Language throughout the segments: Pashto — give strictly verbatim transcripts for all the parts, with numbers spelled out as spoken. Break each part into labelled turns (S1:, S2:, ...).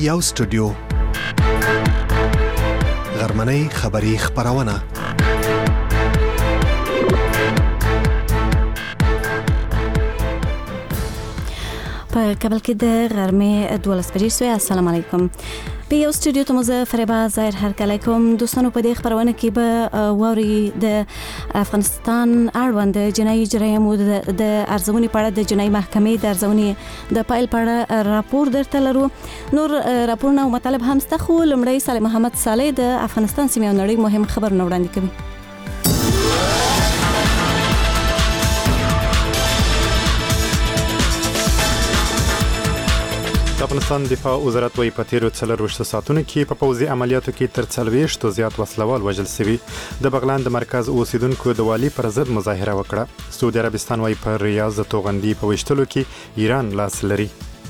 S1: یو سټوډیو غرمنۍ خبری خبرونه
S2: په کابل کې د غرمې دولس بجې شوې. السلام علیکم. په یو سټوډیو ته مو زه فریبا ظاهر هرکلی کوم. دوستانو په دې خبرونه کې به واوري د افغانستان اړوند د جنایي جرایمو د ارزونې په اړه د جنایي محکمې د ارزونې د پایل په اړه راپور درته لرو. نور راپورونه او مطالب هم شته، خو لومړی صالح محمد صالح د افغانستان سیمې او نړۍ مهم خبرونه وړاندې کوي.
S3: افغانستان دفاع وزارت وايي په تیرو څلرویشتو ساعتونو کې په پوځي عملیاتو کې تر څلوېښتو زیات وسلوال وژل شوي. د بغلان د مرکز اوسیدونکو د والي پر ضد مظاهره وکړه. سعودي عربستان وايي په ریاض د توغندي په ویشتلو کې ایران لاس لري.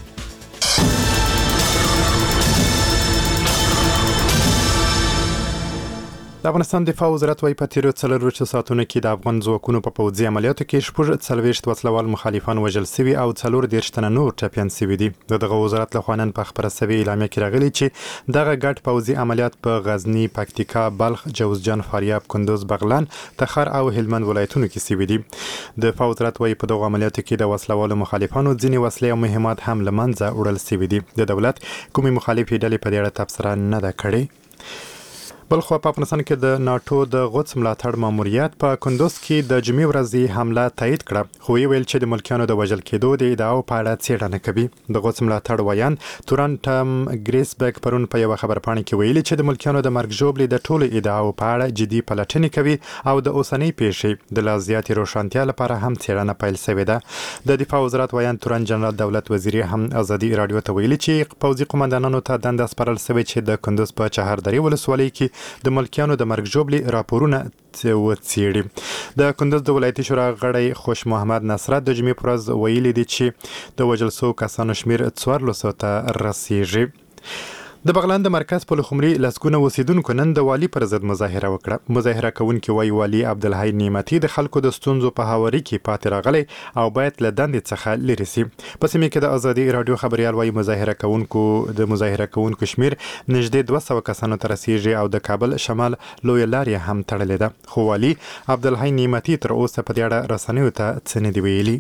S3: د افغانستان دفاع وزارت وايي په تیرو څلرویشتو ساعتونو کې د افغان ځواکونو په پوځي عملیاتو کې شپږ څلوېښت وسلوال مخالفان وژل شوي او څلور دېرش تنه نور ټپیان شوي دي. دغه وزارت له خوا نن په خبره شوې اعلامیه کې راغلي چې دغه ګډ پوځي عملیات په غزني، پکتیکا، بلخ، جوزجان، فاریاب، کندوز، بغلان، تخار او هلمند ولایتونو کې شوي دي. د دفاع وزارت وايي په دغه عملیاتو کې د وسلوالو مخالفانو ځینې وسلې او مهمات هم له منځه وړل شوي دي. د دولت کومې مخالفې ډلې په دې اړه تبصره نه ده کړې. بلخوا په افغانستان کې د ناتو د غوڅ ملاتړ ماموریت په کندوز کې د جمعې ورځې حمله تایید کړه، خو ویل چې د ملکیانو د وژل کېدو د ادعاو په اړه څېړنه کوي. د غوڅ ملاتړ ویان تورنټم ګریسبک پرون په یو خبرپاڼه کې ویلي چې د ملکیانو د مرګ ژوبلې د ټولو ادعاو په اړه جدي پلټنې کوي او د اوسنۍ پیښې د لا زیاتې روښانتیا لپاره هم څېړنه پیل شوې ده. د دفاع وزارت ویان تورن جنرال دولت وزیر هم ازادي رادیو ته ویلي چې پوځي قومندانانو ته دنده سپارل شوې چې د کندوز په چهاردرې ولسوالۍ کې د ملکیانو د مرګ ژوبلې راپورونه وڅېړي. د کندوز د ولایتي شورا غړی خوش محمد نصرت د جمعې پر ورځ ویلي دي چې د وژل شوو کسانو شمېر څوارلسو ته رسیږي. د بغلان د مرکز پلخمري لسګونه اوسیدونکو نن د والي پر ضد مظاهره وکړه. مظاهره کوونکي وايي والي عبدالحی نعمتي د خلکو د ستونزو په هواري کې پاتې راغلی او باید له دندې څخه لرې شي. په سیمه کې د ازادي رادیو خبريال وايي مظاهره کوونکو د مظاهره کوونکو شمیر نږدې دوه سوه کسانو ته رسیږي او د کابل شمال لوی لارې هم تړلې ده. خو والي عبدالحی نعمتي تر اوسه په دې اړه رسنیو ته څه نه دي ویلي.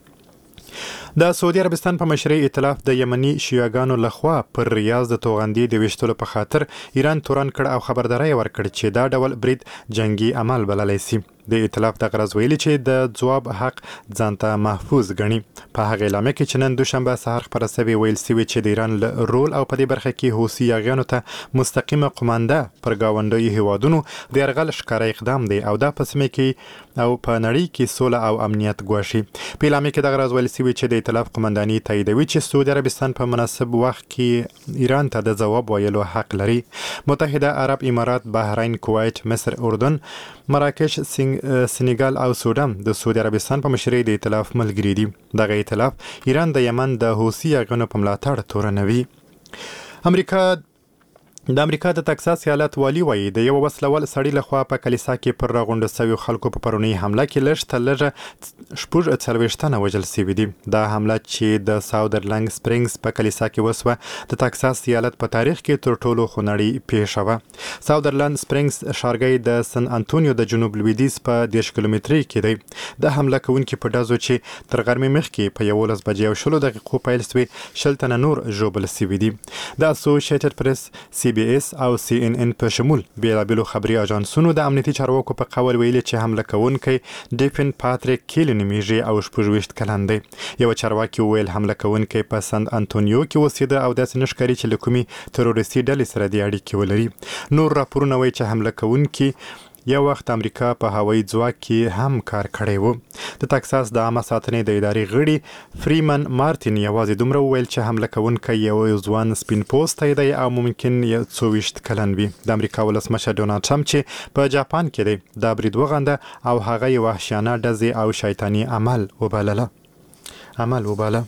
S3: د سعودي عربستان په مشرۍ ائتلاف د یمني شیعاګانو لخوا پر ریاض د توغندي د ویشتلو په خاطر ایران تورن کړ او خبرداري ورکړه چې دا ډول برید جنگي عمل بللی شي. د ائتلاف د غرض ویلي چې د ځواب حق ځانته محفوظ ګڼي. په هغه اعلامیه کې چې نن دوشنبه سهار خبره شوې ویل شوي چې د ایران رول او په دې برخه کې حوثي یاغیانو ته مستقیمه قومانده پر ګاونډیو هیوادونو د یرغل ښکاره اقدام دی او دا په سیمه کې او په نړۍ کې سوله او امنیت ګواښي. په اعلامیه کې د غرض ویل شوي چې د ائتلاف قومنداني تاییدوي چې سعودي عربستان په مناسب وخت کې ایران ته د ځواب ویلو حق لري. متحده عرب امارات، بحرین، کویت، مصر، اردن، مراکش، سنیګال او سودان د سعودي عربستان په مشرۍ د ائتلاف ملګري دي. دغه ائتلاف ایران د یمن د حوثي یاغیانو په ملاتړ تورنوي. امریکا د امریکا د تکساس ایالت والی وایي د یو وسلوال سړي لخوا په کلیسا کې پر راغونډو شویو خلکو په پرونی حمله کې لږ تر لږه شپږ څلوېښت تنه وژل شوي دي. دا حمله چې د ساودرلنګ سپرینګز په کلیسا کې وسوه د تکساس ایالت په تاریخ کې تر ټولو خونړۍ پیښه وه. ساودرلند سپرینګز ښارګۍ د سن انټونیو د جنوب لویدیځ په دېرش کیلومترۍ کې دی. د حمله کوونکي په ډزو چې تر غرمې مخکې په یولس بجې او شلو دقیقو پیل شوې شل تنه نور ژوبل شوي دي. د اسوسییټډ پریس، سی بی اس او سی ان ان په شمول بیلابیلو خبري اژانسونو د امنیتي چارواکو په قول ویلي چې حمله کوونکی ډیفن پاتریک کیل نومیږي او شپږ ویشت کلن دی. یو چارواکي وویل حمله کوونکی په سن انټونیو کې اوسېده او داسې نه ښکاري چې له کومې تروریستي ډلې سره د اړیکې ولري. نور راپورونه وایي چې حمله کوونکی یو وخت امریکا په هوایي ځواک کې هم کار کړی و. د تکساس د عامه ساتنې د ادارې غړي فریمن مارتین یوازې دومره وویل چې حمله کوونکی یو ځوان سپین پوستی دی او ممکن یو څو ویشت کلن وي. د امریکا ولسمشر ډونالډ ټرمپ چې په جاپان کې دی دا برید وغنده او هغه یو وحشیانه ډزې او شیطاني عمل وبلله عمل وباله.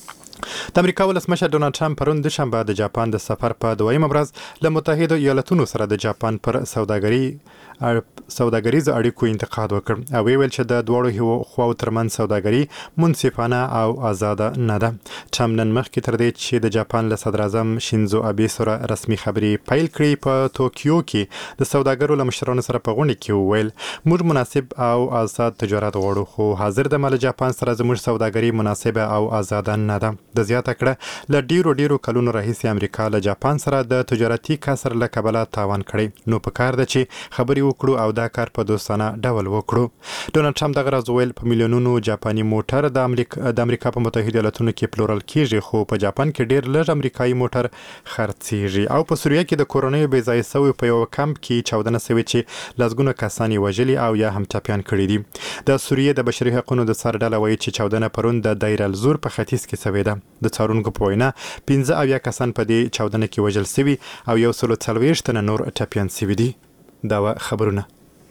S3: د امریکا ولسمشر ډونالډ ټرمپ پرون دوشنبه د جاپان د سفر په دویمه ورځ له متحده ایالاتونو سره د جاپان پر سوداګري سوداګریز اړیکو انتقاد وکړ او ویل چې د دواړو خواو ترمنځ سوداګري منصفانه او آزاده نه ده. ټرمپ نن مخکې تر دې چې د جاپان له صدر اعظم شینزو ابي سره رسمي خبرې پیل کړې په توکیو کې د سوداګرو له مشرانو سره په غونډه کې وویل موږ مناسب او آزاد تجارت غواړو خو حاضر د مال جاپان سره زموږ سوداګري مناسبه او آزاده نه ده. د زیاته کړه له ډیرو ډیرو کلونو راهیسې امریکا له جاپان سره د تجارتي کسر له کبله تاوان کړی نو په کار ده چې خبرې وکړو او دا کار په دوستانه ډول وکړو. ډونالد ټرمپ دغه راز ویل په میلیونونو جاپاني موټر د امریکا د امریکا په متحده ایالاتونو کې پلورل کیږي خو په جاپان کې ډیر لږ امریکایي موټر خرڅیږي. او په سوریه کې د کورونیو بې ځای شوي په یو کمپ کې چاودنه شوې چې لسګونه کسان وژلي او یا هم ټپیان کړي دي. د سوریه د بشري حقوقو د سر ډله وایي چې چاودنه پرون د دایر الزور په ختیځ کې شوې ده. د څارونکو په وینا پنځه اویا کسان په دې چاودنه کې وژل شوي او یو سل څلوېښت تنه نور ټپیان شوي دي. دا خبرونه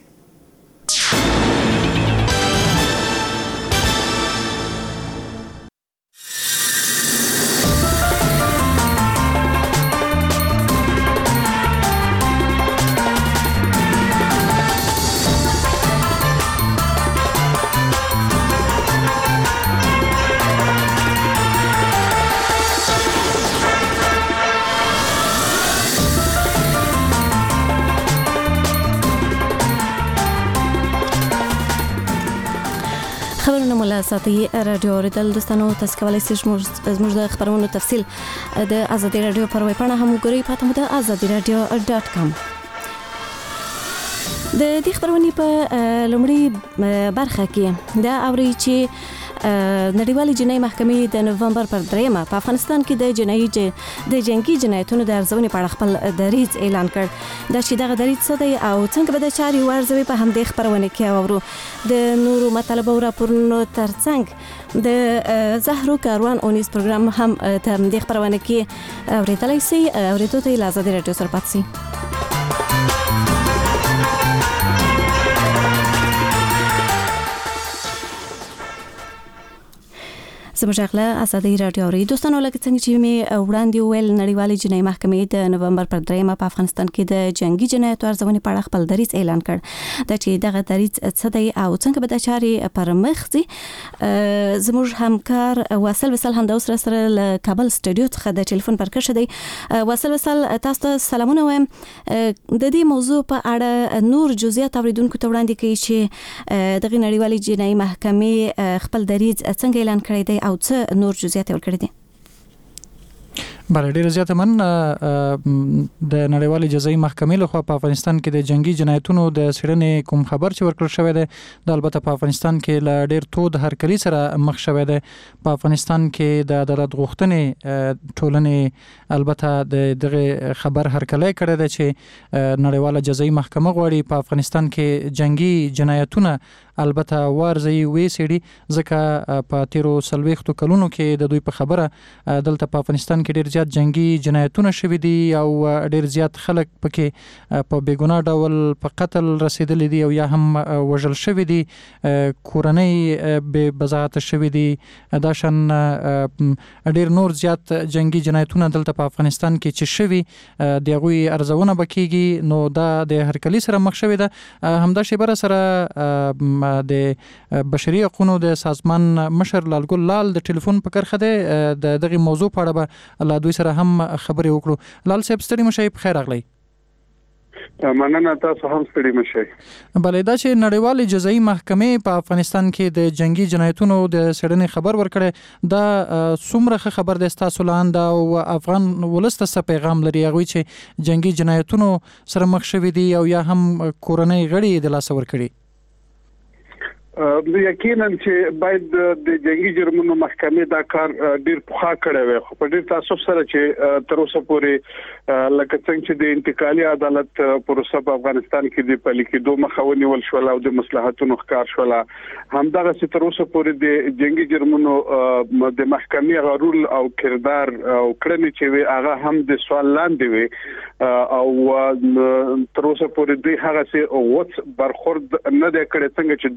S2: خبرونه مولا ساتي رادیو اوریدل دوستانو تاسو کولی شئ زموږ د خبرونو تفصیل د ازادي رادیو پر ویب پاڼه هم وګورئ پاتې مو د ازادي رادیو ډاټ کام. د دې خبرونې په لومړي برخه کې دا اوري چې نړیوالې جنایي محکمې د نومبر پر دریمه په افغانستان کې د جنایي د جنگي جنایتونو د ارزونې په اړه خپل دریځ اعلان کړ. دا چې دغه دریځ څه دی او څنګه به د چارې وارزوي په همدې خبرونه کې اورو. د نورو مطالبو راپورونو ترڅنګ د زهرو کاروان اونیز پروګرام هم تر همدې خبرونه کې اورېدلی شئ. اورېدو ته یې له ازادي راډیو سره پاتې شئ. زموږ غلا ازادي رادیو اوري دوستانو لکه څنګه چې می وړاندې ویل نړیوالې جنایي محکمې د نومبر پر دریمه په افغانستان کې د جنگي جنایتو ارزونې په اړه خپل دریځ اعلان کړ. دا چې دغه دریځ څه دی او څنګه به د چارې پر مخ ځي زموږ همکار واصل وصل هم د اوس سره له کابل سټوډیو څخه د ټلیفون پر کښ دی. واصل وصل تاسو ته سلامونه وایم. د دې موضوع په اړه نور جزئیات اوریدونکو ته وړاندې کوي چې دغه نړیوالې جنایي محکمې خپل دریځ څنګه اعلان کړی دی او څه نور جزئیات ورکړي دي.
S4: بله ډیره زیاته من د نړیوالې جزایي محکمې لخوا په افغانستان کې د جنگي جنایتونو د څېړنې کوم خبر چې ورکړل شوی دی د البته په افغانستان کې له ډیر تود هرکلي سره مخ شوی دی. په افغانستان کې د عدالت غوښتنې ټولنې البته د دغه خبر هرکلی کړی دی چې نړیواله جزایي محکمه غواړي په افغانستان کې جنگي جنایتونه البته وارزي ویسېړي ځکه په تیرو څلوېښتو کلونو کې د دوی په خبره دلته په افغانستان کې ډیر زیات جنگي جنایتونه شوي دي او ډیر زیات خلک پکې په بېګناه ډول په قتل رسېدلي دي او یا هم وژل شوي دي. کورنۍ بې بضاعته شوي دي. دا شان ډیر نور زیات جنگي جنایتونه دلته په افغانستان کې چې شوي د هغوی ارزونه به کېږي. نو دا د هرکلي سره مخ شوې ده. همدا شیبه سره د بشري حقوقو د سازمان مشر لالګل لال د ټلیفون په کرخه ده د دغه موضوع په اړه به لا دوی سره هم خبرې وکړو. لال صاحب ستړي مشئ په خیر راغلی.
S5: مننه تاسو هم ستړي مشئ.
S4: بلې دا چې نړیوالې جزایي محکمې په افغانستان کې د جنگي جنایتونو د څېړنې خبر ورکړی دا څومره خبر دی ستاسو لاندې او افغان ولس ته څه پیغام لري هغوی چې جنگي جنایتونو سره مخ شوي دي او یا هم کورنۍ غړي یې د لاسه ورکړي؟
S5: یقینا چې باید د جنگي جرمونو محکمې دا کار ډیر پخا کړی وي خو په ډیر تاسو سره چې تر اوسه پورې لکه څنګه چې د انتقالي عدالت پروسه په افغانستان کې د پلي کېدو مخه ونیول شو او د مصلحتونو ښکار شو همدغه چې تر اوسه پورې د جنگي جرمونو د محکمې غرول او کردار او کړنې چې وي هغه هم د سوال لاندې وي او تر اوسه پورې دوی هغه څه اوس برخورد نه دی کړی څنګه چې دوی ته د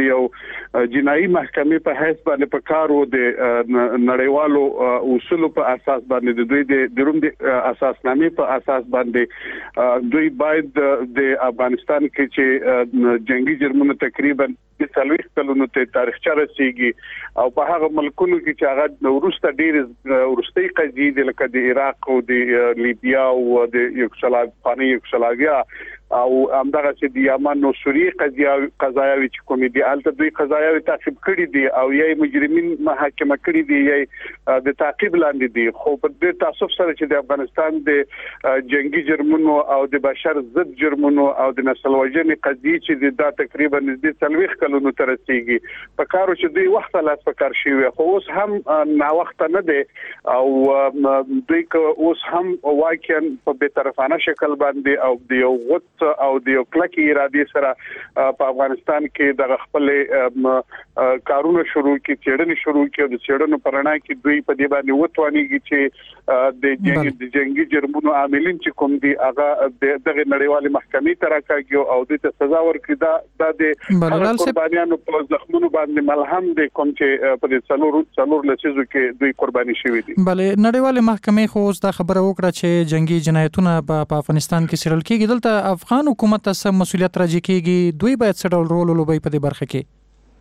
S5: د یو جنایي محکمې په حیث باندې په کار و د نړیوالو اصولو په اساس باندې د دوی د روم د اساسنامې په اساس باندې دوی باید د افغانستان کې چې جنگي جرمونو تقریبا د څلويخ کلونو ته تاریخچه رسیږي او په هغه ملکونو کې چې هغه وروسته ډېر وروستي قضیې د لکه د عراق او د لیبیا او د یوګسلاویا یوګسلاویا او همدغه چې د یمن او سوریه قضیه قضایاوي چې کومې دي البته دوی قضایاوي تعقیب کړي دي او یې مجرمین محاکمه کړي دي یې د تعقیب لاندې دي خو په دې تاسو سره چې د افغانستان د جنگي جرمونو او د بشر ضد جرمونو او د نسل وژنې قضیې چې دا تقریبا د څلويخ کلونو تر رسیدي په کارو چې دوی وخت لاس په کار شي خو اوس هم نا وخت نه دي او دوی اوس هم واقعا په بې طرفانه شکل باندې او د یو غوت او د یو کلکی ارادي سره په افغانستان کې د خپل کارونه شروع کی چېړنې شروع کی او د چېړنو پرانا کې دوی په دې باندې وټوانیږي چې د جنگي د جنگي جرمونو عاملین چې کوم دي هغه دغه نړیوالې محکمې ته راکاږي او د سزا ورکړي دا د قربانیانو په زخمونو باندې ملهم دي کوم چې په دې څلور څلور لسیزو کې دوی قرباني شوي دي.
S4: بله نړیوالې محکمې خو اوس دا خبره وکړه چې جنگي جنایتونه په افغانستان کې څیړل کېږي دلته افغان حکومت ته سم مسولیت راځي کېږي دوی باید څه ډول رول ولوبوي په دې برخه کې؟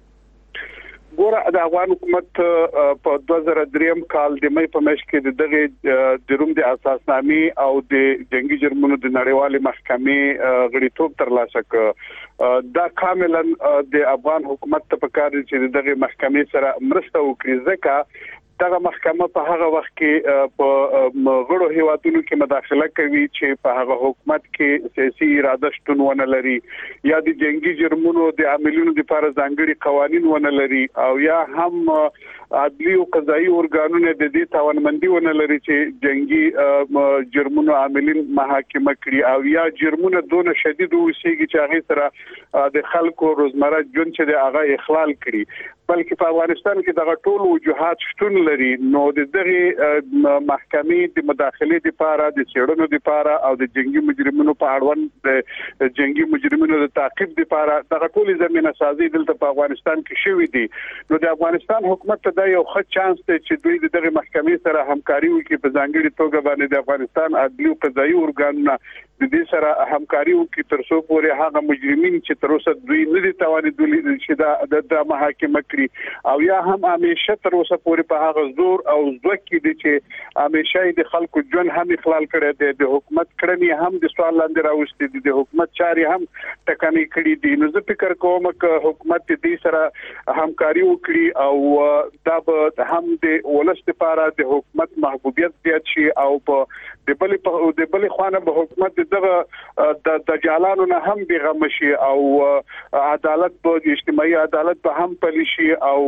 S5: ګوره د افغان حکومت په دوه زره درې کال د مې په میاشت کې دغه د روم د اساسنامې او د جنگي جرمونو د نړیوالې محکمې غړیتوب ترلاسه کړ دا کاملا د افغان حکومت ته پکار چې دغه محکمې سره مرسته وکړي ځکه دغه محکمه په هغه وخت کې په غړو هیوادونو کې مداخله کوي چې په هغه حکومت کې سیاسي اراده شتون ونه لري یا د جنگي جرمونو د عاملینو لپاره ځانګړي قوانين ونه لري او یا هم عدلي او قضایي ارګانونه د دې توانمندي ونه لري چې جنگي جرمونو عاملین محاکمه کړي او یا جرمونه دونه شدید وسیږي چې هغه سره د خلکو روزمره ژوند چې د هغه اخلال کړي بلکې په افغانستان کې دغه ټول وجوهات شتون لري نو د دغه محکمې د مداخلې لپاره د چېړنو لپاره او د جنگي مجرمینو په اړوند د جنگي مجرمینو د تعقیب لپاره دغه ټول زمينه سازي دلته په افغانستان کې شوې دي نو د افغانستان حکومت ته دا یو ښه چانس دی چې دوی د دغه محکمې سره همکاري وکړي په ځانګړي توګه باندې د افغانستان عدلي او قضایي ارګانونه د دې سره همکاري وکړي تر څو پورې هغه مجرمین چې تر اوسه دوی نه دي توانیدلي چې دا د محاکمه کړي او یا هم همیشه تر اوسه پورې په هغه زور او ځواک دي چې همیشه د خلکو ژوند هم اخلال کړي دي د حکومت کړنی هم د سوال لاندې راوستي دي د حکومت چاري هم ټکنۍ کړي دي نو زه فکر کوم چې حکومت دې سره همکاري وکړي او دا به هم د ولس لپاره د حکومت محبوبیت زیات شي او په د بلې په د بلې خوانه به حکومت دغه د دجالانو نه هم بیغم شي او عدالت به اجتماعي عدالت به هم پلي شي او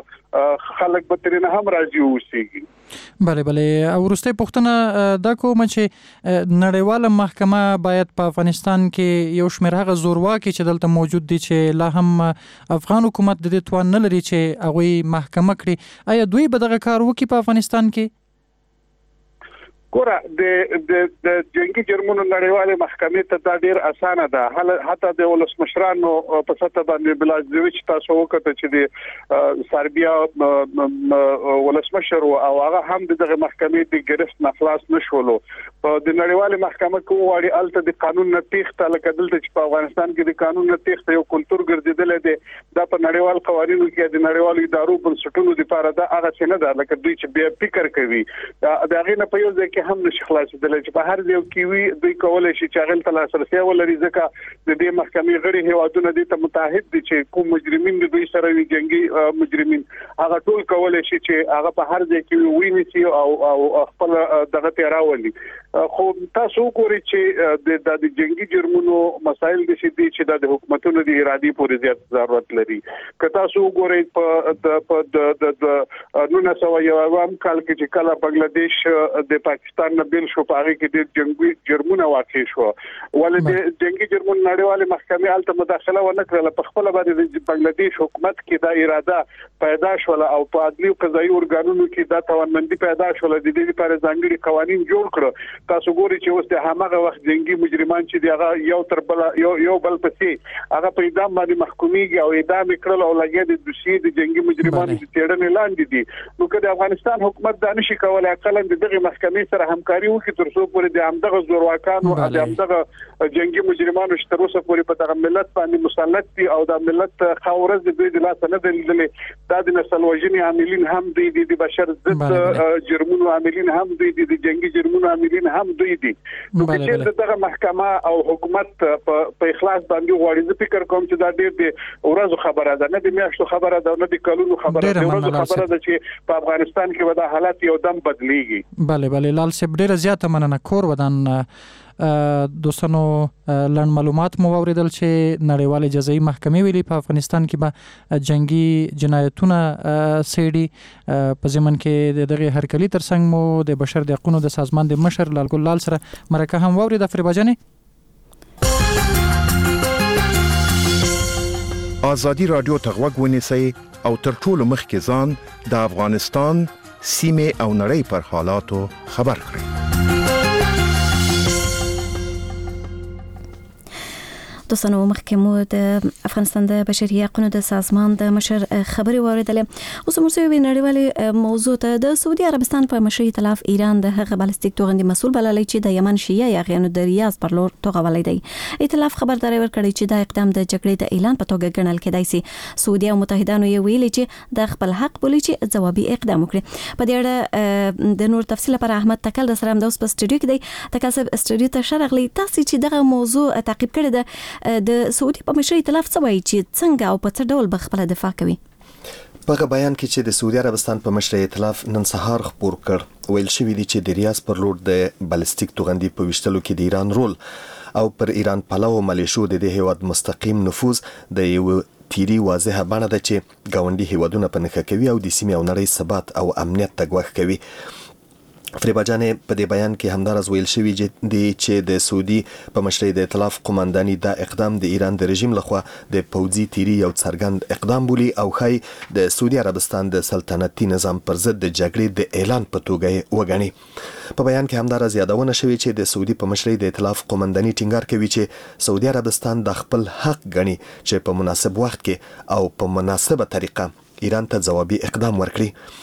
S5: خلک به ترنه هم راضي اوسيږي.
S4: بله بله او وروستۍ پوښتنه دا کوم چې نړیواله محکمه باید په افغانستان کې یو شمېر هغه زورواکي چې دلته موجود دي چې لا هم افغان حکومت د دې توان نه لري چې هغوی محکمه کړي آیا دوی به دغه کار وکړي په افغانستان کې؟ ګوره
S5: د د د جنگي جرمونو نړیوالې محکمې ته دا ډیر اسانه ده حتی د ولسمشرانو په سطح باندې بلازویچ تاسو وکړه چې د سربیا ولسمشر او هغه هم دغه محکمې د ګرفت نه خلاص نشولو په د نړیوالې محکمه کې وړي الته د قانون نه تېښته لکه دلته چې په افغانستان کې د قانون نه تېښته یو کلتور ګرځیدل دي دا په نړیوال قوانینو کې د نړیوالو ادارو بنسټونو لپاره دا هغه څه نه ده لکه دوی چې بیا فکر کوي دا هغه نه په یو ځای کې هم نشي خلاصېدل چې په هر ځای کې وي دوی کولای شي چې هغه ته لاسرسي ولري ځکه د دې محکمې غړي هیوادونه دي ته متحد دي چې کوم مجرمین د دوی سره وي جنگي مجرمین هغه ټول کولای شي چې هغه په هر ځای کې وي نشي او او خپل دغه تیراولي خو تاسو ګورئ چې د جنگي جرمونو مسایل د شي دي چې د حکومتونو د ارادي پورې زیات ضرورت لري که تاسو ګورئ په د د د نو نه سو یو عام کال کې چې کله بنگلاديش د پاکستان افغانستان نه بیل شو، په هغه کې د جنگي جرمونه واقع شو، ولې د جنگي جرمونو نړیواله محکمې الته مداخله ونه کړله. په خپل باندې د بنگلاديش حکومت کې دا اراده پیدا شول او په عدلي او قضایي ارګانونو کې دا توانمندي پیدا شول د دې لپاره ځانګړي قوانين جوړ کړو. تاسو ګورئ چې اوس د هغه وخت جنگي مجرمان چې دی یو تر بل یو یو بل پسې هغه په اعدام باندې محکوميږي او اعدام کړل او لګي د دوشي د جنگي مجرمانو د تیړنې لاندې دي. نو که د افغانستان حکومت دا نشي کولای اقلا دغه محکمې سره همکاري وکړي تر څو پورې د همدغه زورواکانو او د همدغه جنگي مجرمانو چې تر اوسه پورې په دغه ملت باندې مسلط دي او د ملت خاورز د دوی د لاس نه دلیدلې. دا د نسل وژنې عاملین هم دوی دي، د بشر ضد جرمونو عاملین هم دوی دي، د جنگي جرمونو عاملین هم دوی دي. نو چې دغه محکمه او حکومت په اخلاص باندې غواړي، زه فکر کوم چې دا ډېر د ورځو خبره ده، نه د میاشتو خبره ده، نه د کلونو خبره ده، ورځو خبره ده چې په افغانستان کې ودا حالات یو دم بدليږي.
S4: بله بله لال صاحب ډېر زیاته مننه. کور ودان دوستانو لړ معلومات مو اوریدل چې نړیواله جزایي محکمې ویلي په افغانستان کې به جنگي جنایتونه سېډي په ضمن کې دغه هرکلی ترڅنګ مو د بشر د حقوقو د سازمان د مشر لال ګل لال سره مرکه هم واورید. فریبا جانې
S6: آزادی رادیو ته غوږ ونیسئ او تر ټولو مخکې ځان د افغانستان سیمې او نړۍ پر حالاتو خبر کړئ.
S2: دوستانو مخکې مو د افغانستان د بشري حقوقو د سازمان د مشر خبري واوریدلې. اوس موږ یو نړیوالې موضوع ته د سعودي عربستان په مشرۍ ائتلاف ایران د هغه بالستیک توغندي مسول بللی چې د یمن شیعه یاغیانو د ریاض پر لور توغولې دی. ائتلاف خبرداري ورکړي چې دا اقدام د جګړې د اعلان په توګه ګڼل کېدای شي. سعودي او متحدانو یې ویلي چې د خپل حق بولي چې ځوابي اقدام وکړي. په دې اړه د نور تفصیل لپاره احمد تکل د سره د اوس په سټوډیو کې دی. تکاسب سټوډیو ته شرغلي تاسو چې دغه موضوع تعقیب کړی ده د سعودي په مشرۍ ائتلاف څه وایي چې څنګه او په څه ډول به خپل دفاع کوي؟
S1: په بیان کې چې د سعودي عربستان په مشرۍ ائتلاف نن سهار خبر کړ ویل شوی دی چې د ریاض پر لور د بالستیک توغندي په وشتلو کې د ایران رول او پر ایران پلو ملیشو د دې هیواد مستقیم نفوذ د یو تیری واضحه بڼه ده چې گاونډي هیوادونه په نخښه کوي او د سیمې او نړۍ ثبات او امنیت ته ګواښ کوي. فریبا جانې په دې بیان کې همدارز ویل شوی دی چې د سعودي په مشرۍ د ائتلاف قومنداني دا اقدام د ایران د رژیم لخوا د پوځي تیری یو څرګند اقدام بولي او خای د سعودي عربستان د سلطنتي نظام پر ضد د جګړې د اعلان په توګه وګڼي. په بیان کې همدارز یادونه شوی چې د سعودي په مشرۍ د ائتلاف قومنداني ټینګار کوي چې سعودي عربستان د خپل حق غني چې په مناسب وخت کې او په مناسبه طریقه ایران ته ځوابي اقدام ورکړي.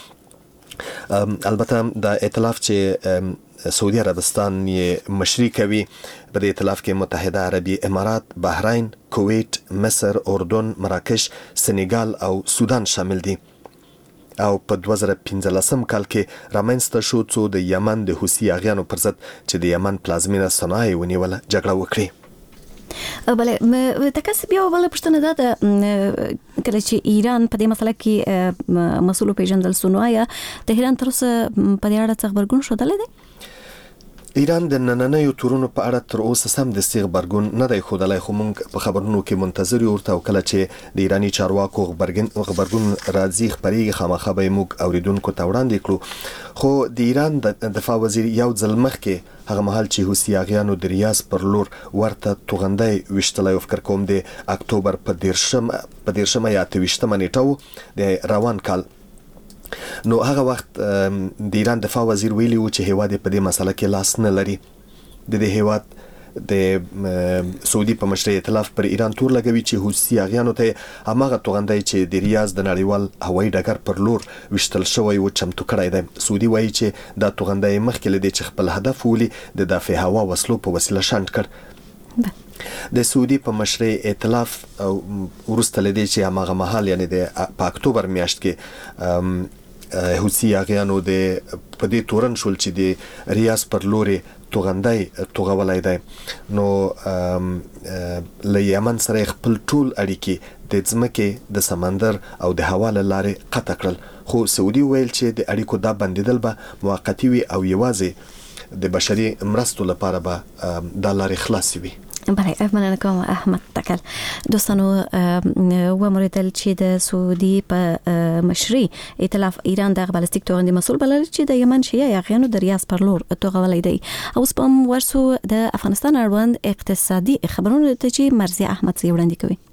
S1: البته د ائتلاف چې سعودي عربستان یې مشري کوي په دې ائتلاف کې متحده عربي امارات، بحرین، کویت، مصر، اردن، مراکش، سنیګال او سودان شامل دي. او په دوه زره پنځلسم کال کې رامنځته شو څو د یمن د حوثي یاغیانو پر ضد چې د یمن پلازمینه صنعا یې ونیوله جګړه وکړي.
S2: بله تکاسب یو بله پوښتنه ده د کله چې ایران په دې مسله کې مسؤل پیژندل سنوایا تهران تر اوسه په دې اړه څه خبرګون شودلې ده؟
S1: ایران د نننیو تورونو په اړه تر اوسه سم د ستیغ خبرګون نه دی ښودلی، خو موږ په خبرونو کې منتظر یو ورته او کله چې د ایراني چارواکو خبرګون راځي خبرېږي خامخا به یې موږ اوریدونکو ته وړاندې کړو. خو د ایران د دفاع وزیر یو ځل مخکې هغه مهال چې حوثي یاغیانو د ریاض پر لور ورته توغندی ویشتلی او فکر کوم د اکتوبر په دیرشمه په دیرشمه یا اته ویشتمه نیټه د روان کال نو هغه وخت د ایران دفاع وزیر ویلي و چې هیواد په دې مسله کې لاس نه لري. د دې هیواد د سعودي په مشرۍ ائتلاف پر ایران تور لګوي چې حوثي یاغیانو ته هماغه توغندی چې د ریاض د نړیوال هوایي ډګر پر لور وشتل شوی و چمتو کړی دی. سعودي وایي چې دا توغندی مخکې له دې چې خپل هدف ولي د دافع هوا وسلو په وسیله شنډ کړ. د سعودي په مشرۍ ائتلاف وروسته له دې چې هماغه مهال یعنی د په اکتوبر میاشت کې حوثي یاغیانو د په دې تورن شول چې د ریاض پر لورې توغندی توغولای دی نو له یمن سره خپل ټول اړیکې د ځمکې د سمندر او د هوا له لارې قطع کړل. خو سعودي ویل چې د اړیکو دا بندیدل به موقتی وي او یوازې د بشري مرستو لپاره به دا لارې خلاصې وي.
S2: بله مننه کوم احمد تکل. دوستانو وموریدل چې د سعودي په مشري ائتلاف ایران د بالستیک توغندي مسول بلل چې د یمن شیعه یاغیانو د ریاض پر لور توغولې دی. اوس په ورسو د افغانستان اړوند اقتصادي خبرونه ته چې مرزي احمد زی وړاندې کوي.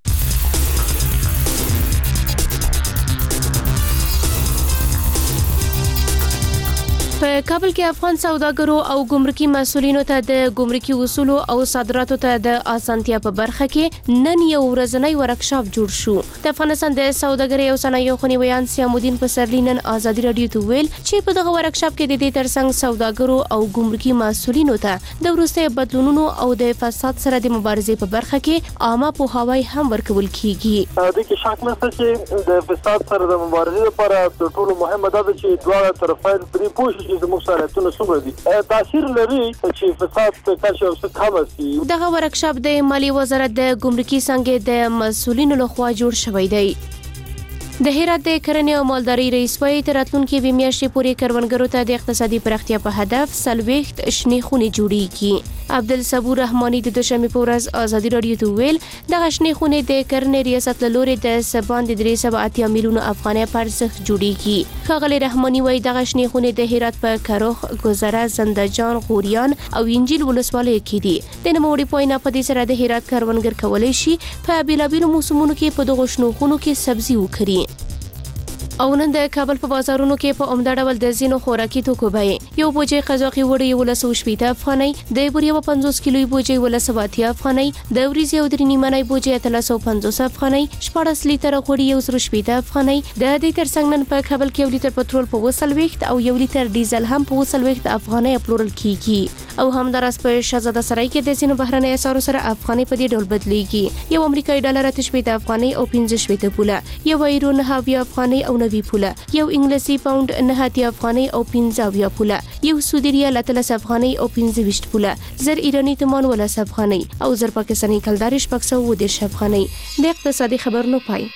S7: په کابل کې افغان سوداګرو او ګمرکي مسولینو ته د ګمرکي اصولو او صادراتو ته د اسانتیا په برخه کې نن یو ورځنی ورکشاپ جوړ شو. د افغانستان د سوداګرۍ او صنایعو خنیویان سیامودین پسرلی نن ازادي رادیو ته ویل چې په دغه ورکشاپ کې د دې ترڅنګ سوداګرو او ګمرکي مسولینو ته د وروستي بدلونونو او د فساد سره د مبارزې په برخه کې عامه پوهاوی هم ورکول کیږي.
S8: د دې شک نشته چې د فساد سره د مبارزې لپاره د ټولو مهمه ده چې دواړه طرفین پرې پوه شي چې زموږ سره څومره دي تاثیر لري چې فساد کچه او څه کم شي.
S7: دغه ورکشاپ د مالی وزارت د ګمرکي څنګه د مسولینو لخوا جوړ شوی دی. د هرات د کرنې او مالدارۍ رئیس وایي تر راتلونکي یوې میاشتې پورې کروندګرو ته د اقتصادي پراختیا په هدف څلوېښت شنې خونې جوړېږي. عبدالصبور رحماني د دوشنبې په ورځ ازادي رادیو ته ویل دغه شنې خونې د کرنې ریاست له لوري د څه باندې درې سوه اتیا میلیونو افغانۍ په ارزښت جوړېږي. ښاغلی رحماني وایي دغه شنې خونې د هرات په کروخ، ګذره، زندهجان، غوریان او انجیل ولسوالیو کې دي. د نوموړي په وینا په دې سره د هرات کروندګر کولی شي په بېلابېلو موسمونو کې په دغو شنو خونو کې سبزي وکري. او نن د کابل په بازارونو کې په عمده ډول د ځینو خوراکي توکو بیې یو بوجۍ قزاقي وړۍ یولس سوه شپېته افغانۍ، د بورې یوه پنځوس کیلوي بوجۍ یولس سوه اتیا افغانۍ، د وریځې او درې نیمنۍ بوجۍ اتلس سوه پنځوس افغانۍ، شپاړس لیتره غوړي یو زر شپېته افغانۍ. د دې ترڅنګ نن په کابل کې یو لیتر پټرول په اووه څلوېښت او یو لیتر ډیزل هم په اووه څلوېښت افغانۍ پلورل کیږي. او همداراز په شهزاده سرای کې د ځینو بهرنۍ اسعارو سره افغانۍ په دې ډول بدلیږي. یو امریکایي ډالر اته شپېته افغانۍ او پنځه شپېته پوله، یو ایرو نهه اویا افغانۍ او نوي پوله، یو انګلیسي پاوند نهه اتیا افغانۍ او پنځه اویا پوله، یو سعودي ریال اتلس افغانۍ او پنځه ویشت پوله، زر ایراني تومان ولس افغانۍ او زر پاکستاني کلداري شپږ سوه اووه دېرش افغانۍ. د اقتصادي خبرونو پای.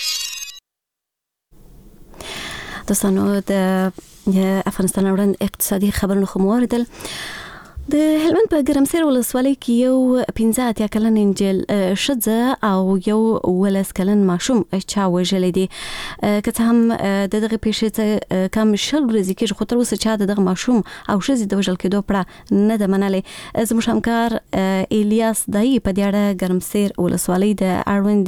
S2: دوستانو د افغانستان اړوند اقتصادي خبرونه خو مو واوریدل. د هلمند په ګرمسیر ولسوالۍ کې یو پنځه اتیا کلن انجیل ښځه او یو ولس کلن ماشوم چا وژلی دي. که څه هم د دغه پیښې څه کم شل ورځې کېږي خو تر اوسه چا د دغه ماشوم او ښځې د وژل کېدو پړه نه ده منلې. زموږ همکار الیاس دایي په دې اړه ګرمسیر ولسوالۍ د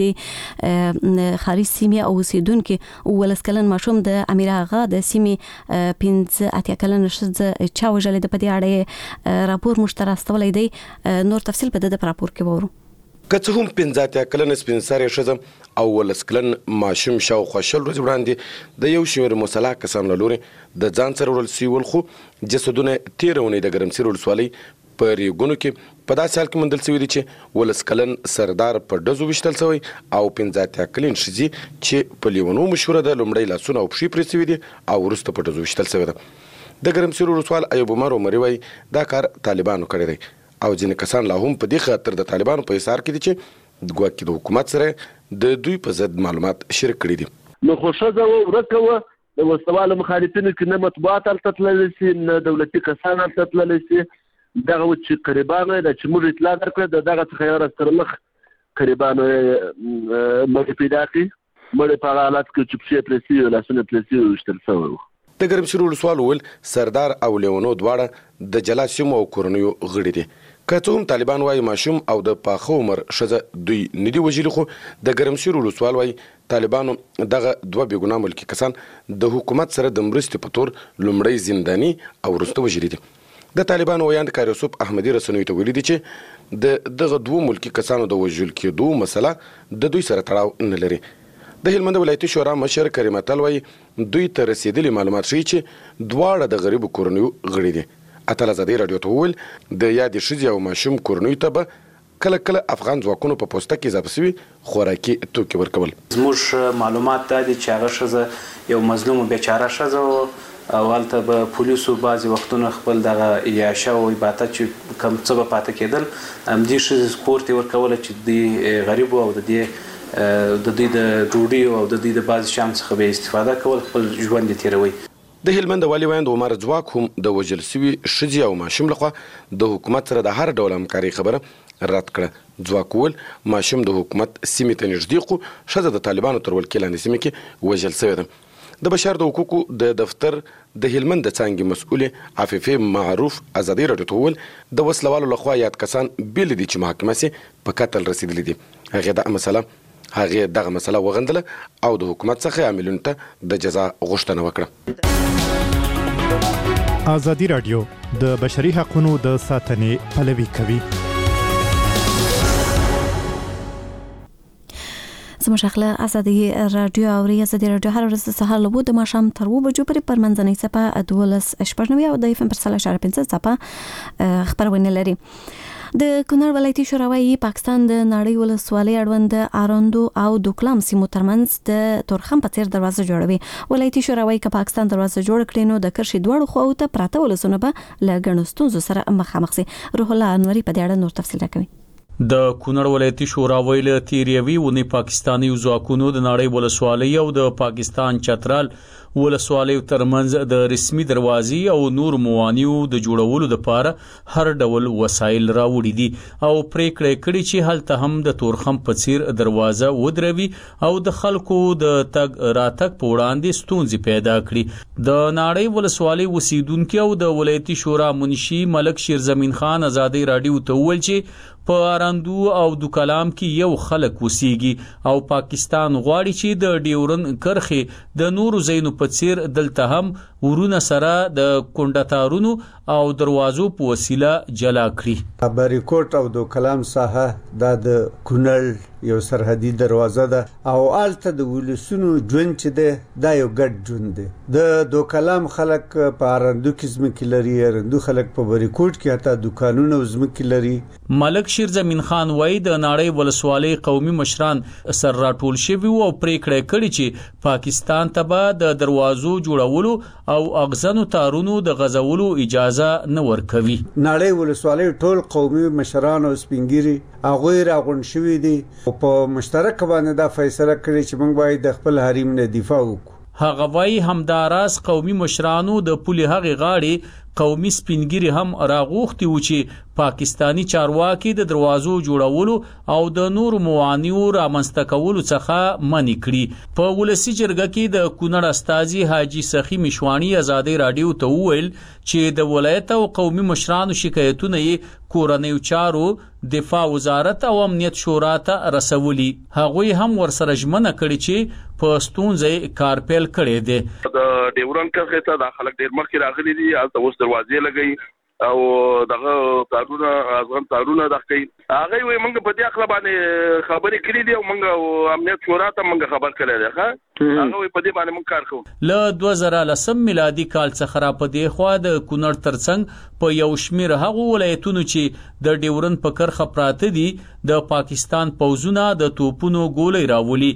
S2: اړوندې ښاري سیمې او اوسېدونکي ولس کلن ماشوم د امیر آغا د سیمې پنځه اتیا کلن ښځه چا وژلی ده په دې اړه راپور مشترک استولې دی. نور تفصیل په دغه راپور کې وورو.
S9: که څه هم پنځه اتیا کلن سپین سرې ښځه او ولس کلن ماشوم شاوخوا شل ورځې وړاندې د یو شمېر مسلح کسانو له لوري د ځان سره وړل سوي ول، خو جسدونه تېره اونۍ د ګرمسیر ولسوالۍ په ریګونو کې په داسې حال کې موندل سوي دي چې ولس کلن سردار په ډزو ویشتل سوی او پنځه اتیا کلن ښځې چې په لیونو مشهوره ده لومړی لاسونه او پښې پرې سوي دي او وروسته په ډزو ویشتل سوی ده. د ګرمسیر ولسوال ایوب عمر عمري وایي دا کار طالبانو کړی دی او ځینې کسان لا هم په دې خاطر د طالبانو په حصار کې دي چې ګواکې د حکومت سره د دوی په ضد معلومات شریک کړي دي.
S8: نو خو ښځه وه ورکه وه د وسله مخالفینو کې نه مطبوعات هلته تللی شي نه دولتي کسان هلته تللی شي. دغه چې قریبانو ده چې موږ اطلاع درکړه د دغه څخه یو ورځ تر مخ قریبانو مړي پیدا کړي. مړي په هغه حالت کې چې پښې پرې سوي لاسونه پرې سوي ویشتل سوی وو.
S9: د ګرمسیر ولسوال وویل سردار او لیونو دواړه د جلا سیمو او کورنیو غړي دي. که څه هم طالبان وایي ماشوم او د پاخه عمر ښځه دوی نه دي وژلي، خو د ګرمسیر ولسوال وایي طالبانو دغه دوه بېګناه ملکي کسان د حکومت سره د مرستې په تور لومړی زنداني او وروسته وژلي دي. د طالبانو ویاند کار یوسف احمدي رسنیو ته ویلي دي چې د دغه دوه ملکي کسانو د وژل کېدو مسله د دوی سره تړاو نه لري. د هلمند ولایتي شورا مشر کریم اتل وایي دوی ته رسېدلي معلومات ښیي چې دواړه د غریبو کورنیو غړي دي. اتل ازادي راډیو ته وویل د یادې ښځې او ماشوم کورنیو ته به کله کله افغان ځواکونو په پوسته کې اضافه سوي خوراکي توکي ورکول.
S10: زموږ معلومات دا دي چې هغه ښځه یو مظلوم او بیچاره ښځه وه او هلته به پولیسو بعضې وختونه خپل دغه عیاشه او عبادت چې کم څه به پاته کېدل همدې ښځې کور ته یې ورکوله چې دوی غریب او د دې د دوی د ډوډۍ او د دوی د بعضې شیانو څخه به استفاده کول خپل ژوند یې تېروي.
S9: د هلمند والي ویاند عمر ځواک هم د وژل سوي ښځې او ماشوم لخوا د حکومت سره د هر ډول همکارۍ خبره رد کړه. ځواکول ماشوم د حکومت سیمې ته نږدې خو ښځه د طالبانو تر ولکې لاندې سیمې کې وژل شوې ده. د بشر د حقوقو د دفتر د هلمند د څانګې مسؤلې عفیفه معروف ازادي راډیو ته وویل د وسلوالو لخوا یاد کسان بیل دي چې محاکمه سي په قتل رسیدلي دي. هغه د مسله هغه دغه مسله وغندله او د حکومت څخه عاملونو ته د جزا غوښتنه وکړه.
S3: ازادي راډیو د بشري حقوقو د ساتنې پلوي کوي.
S2: زموږ خپل ازادي رادیو او ازادي رادیو هر ورځ سهار له بده ماشام تر و بجو پرې پر منځنۍ صفه دولس شپږ او د اف ام پر سلا شارپ پنځه صفه خبرونه لري. د کونړ ولایتي شوراوي پاکستان د نړۍ ولسوالۍ اړوند اراندو او دوکلام سیمو ترمنځ د تورخم په څیر دروازه جوړوي. ولایتي شوراوي ک پاکستان دروازه جوړ کړي نو د کرشي دوړو خو ته پراته ولسونه به لګڼو ستونزو سره مخامخ سي. روح الله انوري په دې اړه نور تفصیل راکوي.
S11: د کونړ ولایتي شوراوي له تیریوي ونی پاکستاني ځواکونو د نړۍ ولسوالۍ او د پاکستان چترال ولسوالۍ ترمنځ د رسمي دروازې او نور موانیو د جوړولو لپاره هر ډول وسایل راوړي دي او پریکړه کړې چې هلته هم د تورخم په څیر دروازه ودروي او د خلکو د تګ راتګ په وړاندې ستونزې پیدا کړي. د نړۍ ولسوالۍ اوسیدونکو او د ولایتي شورا منشي ملک شیر زمین خان ازادي راډیو ته وویل چې په اراندو او د کلام کې یو خلک وسیږي او پاکستان غواړي چې د ډیورن کرخه د نورو زینو په څیر دلته هم ورونه سره د کونډتارونو او دروازو په وسیله جلا کړي.
S12: باریکوټ او د کلام ساحه د کونړ یو سرحدي دروازه ده او آلته د ولسونو ژوند چې ده دا یو ګډ ژوند دی. د دو کلام خلک په اراندو کې ځمکې لري، اراندو خلک په باریکوټ کې حتی دکانونه او ځمکې لري.
S11: ملک شیر زمین خان وای د نړۍ ولسوالۍ قومي مشران سر راټول شوي او پریکړه کړې چې پاکستان ته به د دروازو جوړولو او اغزنو تارونو د غزولو اجازه نه ورکوي.
S12: نړۍ ولسوالۍ ټول قومي مشران او سپینګيري هغه راغون شوي دي او په مشترک باندې دا فیصله کړې چې موږ باید د خپل حریم نه دفاع وکړو.
S11: هغه وای همداراز قومي مشرانو د پولي هغه غاړي قومي سپینګيري هم راغوختي و چې پاکستانی چارواکي د دروازو جوړولو او د نور موانیو رامنځته کولو څخه منع کړي. په ولسی جرګه کې د کونړ استاذي حاجی سخی مشوانی ازادي راډیو ته وویل چې د ولایت او قومي مشرانو شکایتونه یې کورنیو چارو دفاع وزارت او امنیت شورا ته رسولي. هغوی هم ورسره ژمنه کړې چې په ستونزې کار پیل کړی دی.
S13: د ډیورن کرښې ته د خلک ډیر مخکې راغلي دي او اوس دروازې لګي او دغه تارونه ازغن تارونه دغه هغه وي موږ په دې خپل باندې خبرې کړې دي او موږ امنیت شورا ته موږ خبر کړی دی. ښه هغه وي په دې باندې موږ کار کوو.
S11: له دوه زره لسم میلادي کال څخه را په دې خوا د کونړ ترڅنګ په یو شمیر هغه ولایتونو چې د ډیورن په کرخه پراته دي د پاکستان پوځونه د توپونو ګولې راولي.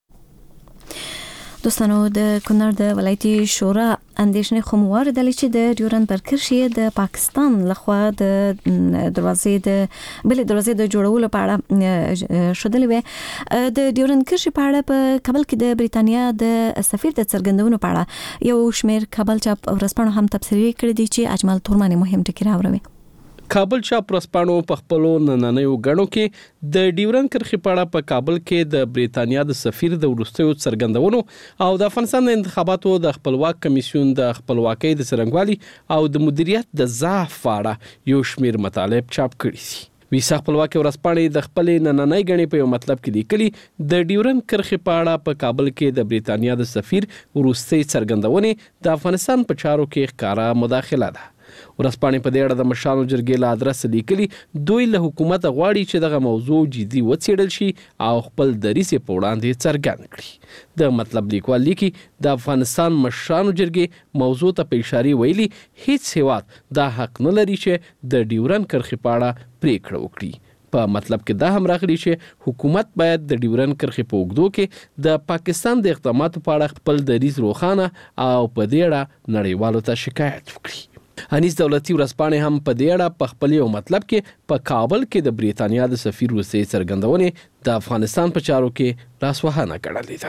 S2: دوستانو د کونړ د ولایتي شورا اندیشنې خموار دلی چې د ډیورن پر کرښې د پاکستان لخوا د دروازې د بلې دروازې د جوړولو په اړه شودلې وي. د ډیورن کرښې په اړه په کابل کې د بریتانیا د سفیر د څرګندونو په اړه یو شمیر کابل چاپ ورځپاڼو هم تبصرې کړې دي چې اجمل تورمانی مهم ټکي راوړي.
S14: کابل چاپ ورځپاڼو په خپلو نننیو غړو کې د ډیورن کرښې په اړه په کابل کې د بریتانیا د سفیر د وروستیو څرګندونو او د افغانستان د انتخاباتو د خپلواک کمیسیون د خپلواکۍ د څرنګوالي او د مدیریت د ضعف په اړه یو شمیر مطالب چاپ کړي دي. ویسا خپلواکۍ ورځپاڼې د خپل نننۍ غړي په یو مطلب کې لیکلي د ډیورن کرښې په اړه په کابل کې د بریتانیا د سفیر وروستي څرګندونې د افغانستان په چارو کې ښکارا مداخله ده. ورځپاڼې په دې اړه د مشرانو جرګې له ادرس لیکلي دوی له حکومت غواړي چې دغه موضوع جدي وڅېړل شي او خپل دریځ په وړاندې څرګند کړي. د مطلب لیکوال لیکي د افغانستان مشرانو جرګې موضوع ته په اشاره ویلي هیڅ هیواد دا حق نه لري چې د ډیورن کرښې په اړه پریکړه وکړي. په مطلب کې دا هم راغلی چې حکومت باید د ډیورن کرښې په اوږدو کې د پاکستان د اقداماتو په اړه خپل دریځ روښانه او په دې اړه نړیوالو ته شکایت وکړي. انیس دولتي ورځپاڼې هم په دې اړه په خپل یو مطلب کې په کابل کې د بریتانیا د سفیر وروستي څرګندونې د افغانستان په چارو کې لاسوهنه ګڼلې ده.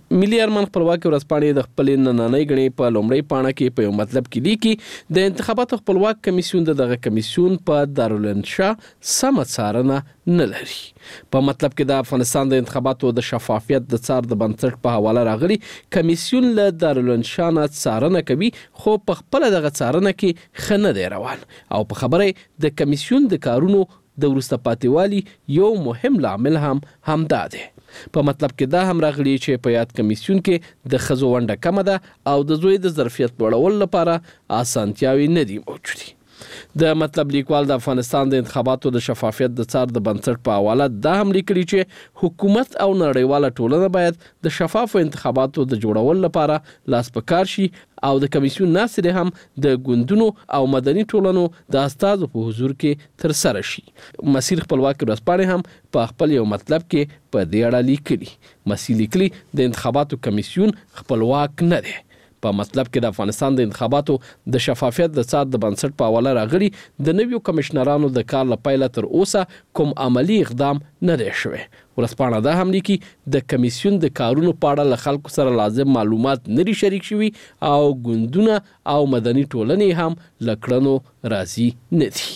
S14: ملي ارمان خپلواکي ورځپاڼې د خپل نننۍ غړي په لومړی پاڼه کې په یو مطلب کې لیکي د انتخاباتو خپلواک کمیسیون دغه کمیسیون په دارالانشا سم څارنه نه لري. په مطلب کې د افغانستان د انتخاباتو د شفافیت د څار د بنسټ په حواله راغلي کمیسیون له دارالانشا نه څارنه کوي خو په خپل دغه څارنه کې خنه دی روان او په خبره د کمیسیون د کارونو د ورسته پاتېوالي یو مهم لامل هم همدا دی. په مطلب کې دا هم راغلی چې په یاد کمیسیون کې د ښځو ونډه کمه ده او د زوی د ظرفیت لوړولو لپاره اسانتیاوې نه دي موجودې. د مطلب لیکوال د افغانستان د انتخاباتو د شفافیت د څار د بنسټ په حواله دا هم لیکلي چې حکومت او نړیواله ټولنه باید د شفافو انتخاباتو د جوړولو لپاره لاس په کار شي او د کمیسیون ناصر هم د ګوندونو او مدني ټولنو د استازو په حضور کې تر سره شي. مسیر خپلواکي ورځپاڼې هم په خپل یو مطلب کې په دې اړه لیکلي. مسیر لیکلي د انتخاباتو کمیسیون خپلواک نه دی. په مطلب کې د افغانستان د انتخاباتو د شفافیت د څار د بنسټ په حواله راغلي د نویو کمشنرانو د کار لپاره تر اوسه کوم عملی اقدام نه دی شوی. ورځپاڼه دا هم لیکي د کمیسیون د کارونو په اړه له خلکو سره لازم معلومات نه لري شریک شوي او ګوندونه او مدني ټولنې هم له کړنو راضي نه دي.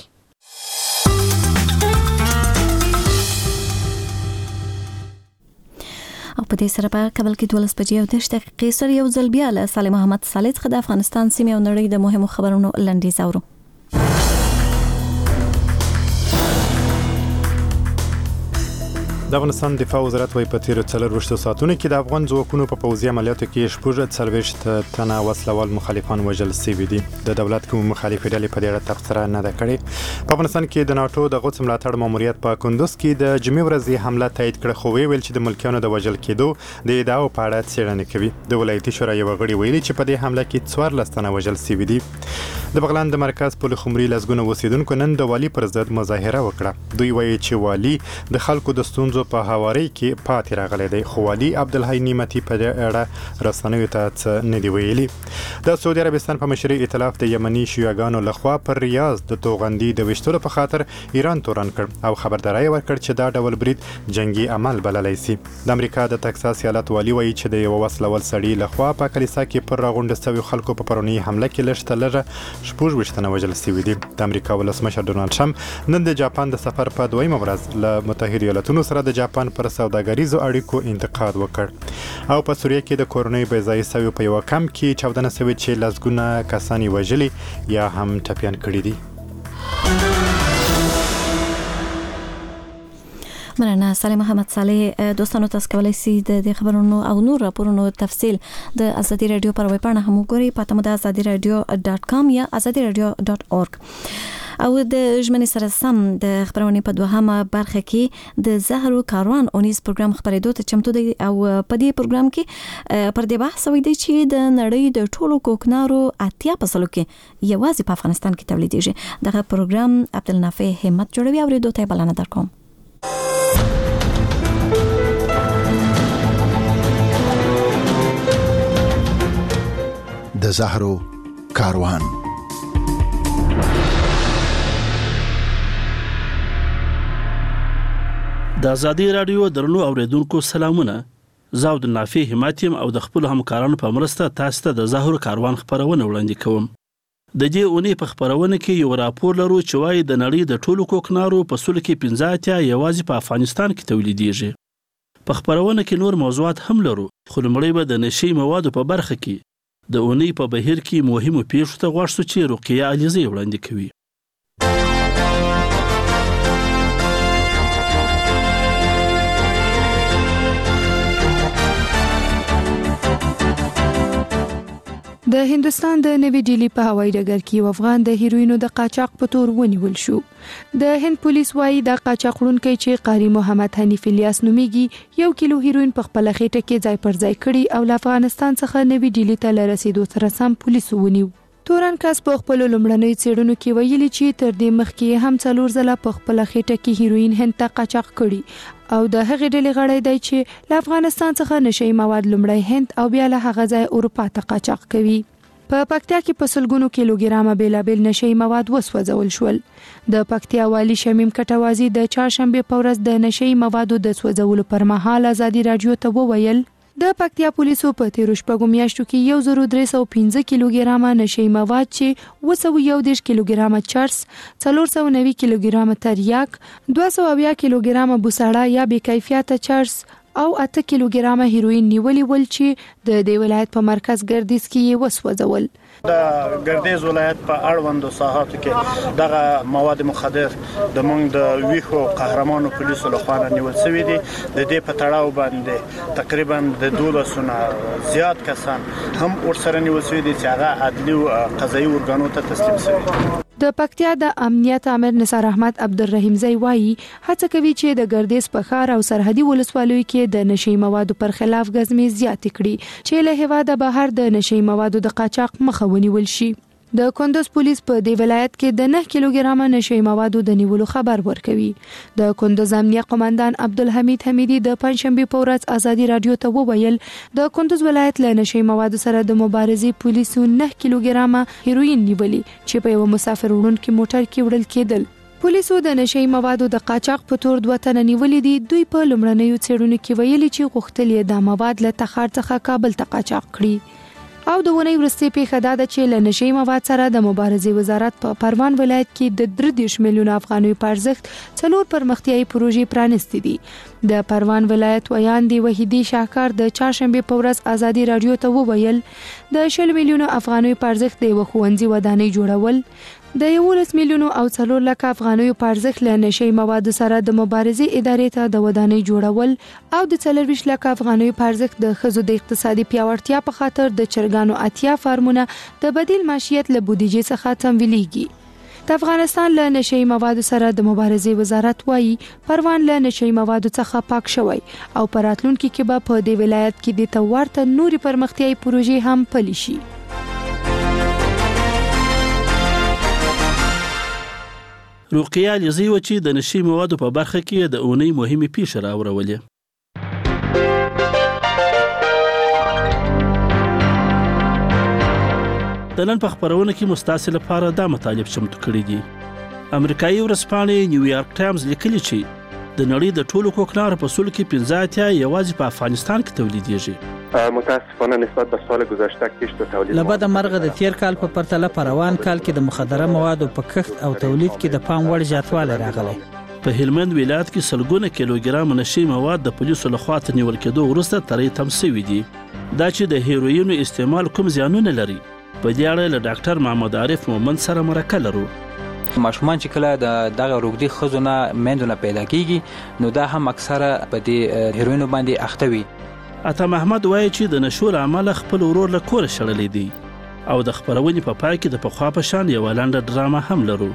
S2: او په دې سره په کابل کې دولس بجې او دېرش دقیقې سره یو ځل بیا له صالح محمد صالح څخه د افغانستان سیمې او نړۍ د مهمو خبرونو لنډیز اورو.
S3: د افغانستان دفاع وزارت وايي په تیرو څلرویشتو ساعتونو کې د افغان ځواکونو په پوځي عملیاتو کې شپږ څلوېښت تنه وسلوال مخالفان وژل شوي دي. د دولت کوم مخالفې ډلې په دې اړه تبصره نه ده کړې. په افغانستان کې د ناتو د غوڅ ملاتړ ماموریت په کندوز کې د جمعې ورځې حمله تایید کړه خو ویل چې د ملکیانو د وژل کېدو د ادعاو په اړه څېړنه کوي. د ولایتي شورا یو غړي ویلي چې په دې حمله کې څوارلس تنه وژل شوي دي. د بغلان د مرکز پل خمري لسګونه اوسیدونکو نن د والي پر ضد مظاهره وکړه. دوی وایي چې والي د خلکو د ستونزو په هواري کې پاتې راغلی دی خو والي عبدالحی نعمتي په اړه رسنیو ته څه نه دی ویلي. د سعودي عربستان په مشرۍ ائتلاف د یمني شیعاګانو لخوا پر ریاض د توغندي د ویشتلو په خاطر ایران تورن کړ او خبرداری ورکړ چې دا ډول برید جنگي عمل بللی سي. د امریکا د تکساس ایالت والي وایي چې د یو وسلوال سړي لخوا په کلیسا کې پر راغونډ شوي خلکو په پرونی حمله کې لږ تر لږه شپږ ویشت تنه وژل شوي دي. د امریکا ولسمشر ډونالډ ټرمپ نن د جاپان د سفر په دویمه ورځ له متحده ایالاتونو سره د جاپان پر سوداګریزو اړیکو انتقاد وکړ او په سوریه کې د کورونی بېځایه شویو په یو کمپ کې چاودنه شوې چې لسګونه کسان یې وژلي یا هم ټپیان کړي دي.
S2: مننه صالح محمد صالح. دوستانو تاسو کولای شئ د دې خبرونو او نور راپورونو تفصیل د ازادي رادیو پر ویب پاڼه هم وګورئ په تمه د ازادي رادیو ډاټ کام یا ازادي رادیو ډاټ اورګ. او د ژمنې سره سم د خبرونې په دوهمه برخه کې د زهرو کاروان اونیز پروګرام خبرېدو ته چمتو دی او په دې پروګرام کې پر دې بحث وي دی چې د نړۍ د ټولو کوکنارو اتیا په سلو کې یوازې په افغانستان کې تولیدېږي. دغه پروګرام عبدالنافع همت جوړوي او ریډیو ته بلنه درکوم.
S15: د زهرو کاروان.
S16: د ازادي رادیو درنو اوریدونکو سلامونه. زه عبدالنافع همت یم او د خپل همکارانو په مرسته تاسو ته د زهرو کاروان خبرونه وړاندې کوم. د دې اونۍ په خبرونه کې یو راپور لرو چې وايي د نړۍ د ټولو کوکنارو په سلو کې پنځه اتیا یوازې په افغانستان کې تولیدېږي. په خبرونه کې نور موضوعات هم لرو خو لومړی به د نشي موادو په برخه کې د اونۍ په بهیر کې مهمو پیښو ته غوښتو چې رقیه علیزی وړاندې کوي.
S17: د هندستان د نوی ډیلی په هوایي ډګر کې یو افغان د هیروینو د قاچاق په تور ونیول شو. د هند پولیس وايي د قاچاق وړونکي چې قاری محمد حنیف الیاس نومیږي یو کیلو هیروین په خپل خېټه کې ځای پر ځای کړي او له افغانستان څخه نوی ډیلی ته لرسیدو سره سم پولیس ونیو. تورن کس په خپل لومړنۍ څېړنو کې ویلي چې تر دې مخکې هم څلور ځله په خپل خېټه کې هیروین هند ته قاچاق کړي او د هغې ډلې غړی دی چې له افغانستان څخه نشئی مواد لومړی هند او بیا له هغه ځای اروپا ته قاچاق کوي. په پکتیا کې په سلګونو کیلوګرامه بیلابیل نشئی مواد وسوځول شول. د پکتیا والی شمیم کټوازی د چهارشنبه په ورځ د نشئی موادو د سوځولو پر مهال ازادي رادیو ته وویل د پکتیا پولیسو په تیرو شپږو میاشتو کې یو زر درې سوه پنځه کیلوګرامه نشي مواد چې اوه سوه یو دېرش کیلوګرامه چرس، څلور سوه نوي کیلوګرامه تریاک، دوه سوه اویا کیلوګرامه بوساړه یا بې کیفیته چرس او اته کیلوګرامه هیروین نیولې ول چې د دې ولایت په مرکز ګردیز کې یې وسوځول.
S18: د ګردیز ولایت په اړوندو ساحاتو کې دغه مواد مخدر د موږ د ویښو قهرمانو پولیسو لخوا نیول شوي دي. د دې په تړاو باندې تقریبا د دولسو نه زیات کسان هم ورسره نیول شوي دي چې هغه عدلي او قضایي ارګانو ته تسلیم شوي.
S17: د پکتیا د امنیت امر نثار احمد عبدالرحیم زئی وایي هڅه کوي چې د ګردیز په ښار او سرحدي ولسوالیو کې د نشي موادو پر خلاف غزمې زیات کړي چې له هیواده بهر د نشي موادو د قاچاق مخه ونیول شي. د کندوز پولیس په دې ولایت کې د نه کیلوګرامه نشي موادو د نیولو خبر ورکوي. د کندوز امنیه قومندان عبدالحمید حمیدی د پنځشنبه په ورځ ازادي رادیو ته وویل د کندوز ولایت له نشي موادو سره د مبارزې پولیسو نه کیلوګرامه هیروین نیولي چې په یو مسافر وړونکي موټر کې وړل کېدل. پولیسو د نشي موادو د قاچاق په تور دوه تنه نیولې دي. دوی په لومړنیو څېړنو کې ویلي چې غوښتل یې د مواد له تخار څخه کابل ته قاچاق کړي. او د ونې ورستي پیښه دا ده چې له نشي مواد سره د مبارزې وزارت په پروان ولایت کې د درې دېرش میلیونه افغانیو په ارزښت څلور پرمختیایي پروژې پرانستې دي. د پروان ولایت ویاندې وحیدي شاهکار د چهارشنبه په ورځ ازادي رادیو ته وویل د شل میلیونه افغانیو په ارزښت د یو ښوونځي ودانۍ جوړول، د یولس میلیونو او څلور لک افغانیو په ارزښت له نشي موادو سره د مبارزې ادارې ته د ودانۍ جوړول او د څلرویشت لک افغانیو په ارزښت د ښځو د اقتصادي پیاوړتیا په خاطر د چرګانو اتیا فارمونه د بدیل معیشت له بودیجې څخه تمویلېږي. د افغانستان له نشي موادو سره د مبارزې وزارت وایي پروان له نشي موادو څخه پاک شوی او په راتلونکي کې به په دې ولایت کې د تورته نوري پرمختیایي پروژې هم پلي شي.
S16: روقیه علیزی و چې د نشي موادو په برخه کې د اونۍ مهمه پیښه راوړولې. د نن په خبرونه کې مستاسل لپاره دا مطالب چمتو کړی دي. امریکایي ورځپاڼې نیویارک ټایمز لیکلي چې د نړۍ د ټولو کوکنارو په سلو کې پنځه اتیا یوازې په افغانستان کې تولیدېږي.
S19: متاسفانه نسبت به سال گذشته کشت و تولید
S20: لبد مرغه د تیر کال په پرتله په روان کال کې د مخدره موادو په کښت او تولید کې د پام وړ زیاتوالی راغلی.
S16: په هلمند ولایت کې سلګونه کیلوګرام نشي مواد د پولیسو لخوا ته نیول کېدو وروسته ترې تم شوي دي. دا چې د هیروینو استعمال کوم زیانونه لري په دې اړه له ډاکټر محمد عارف مومند سره مرکه لرو.
S21: ماشومان چې کله د دغه روغدي خزونه مندونه پیدا کیږي نو دا هم اکثره په دې هیروینو باندې اخته وي.
S16: عطا محمد وایي چې د نشو له امله خپل ورور له کوره شړلی دی او د خپرونې په پای کې د پخوا په شان یوه لنډه ډرامه هم لرو.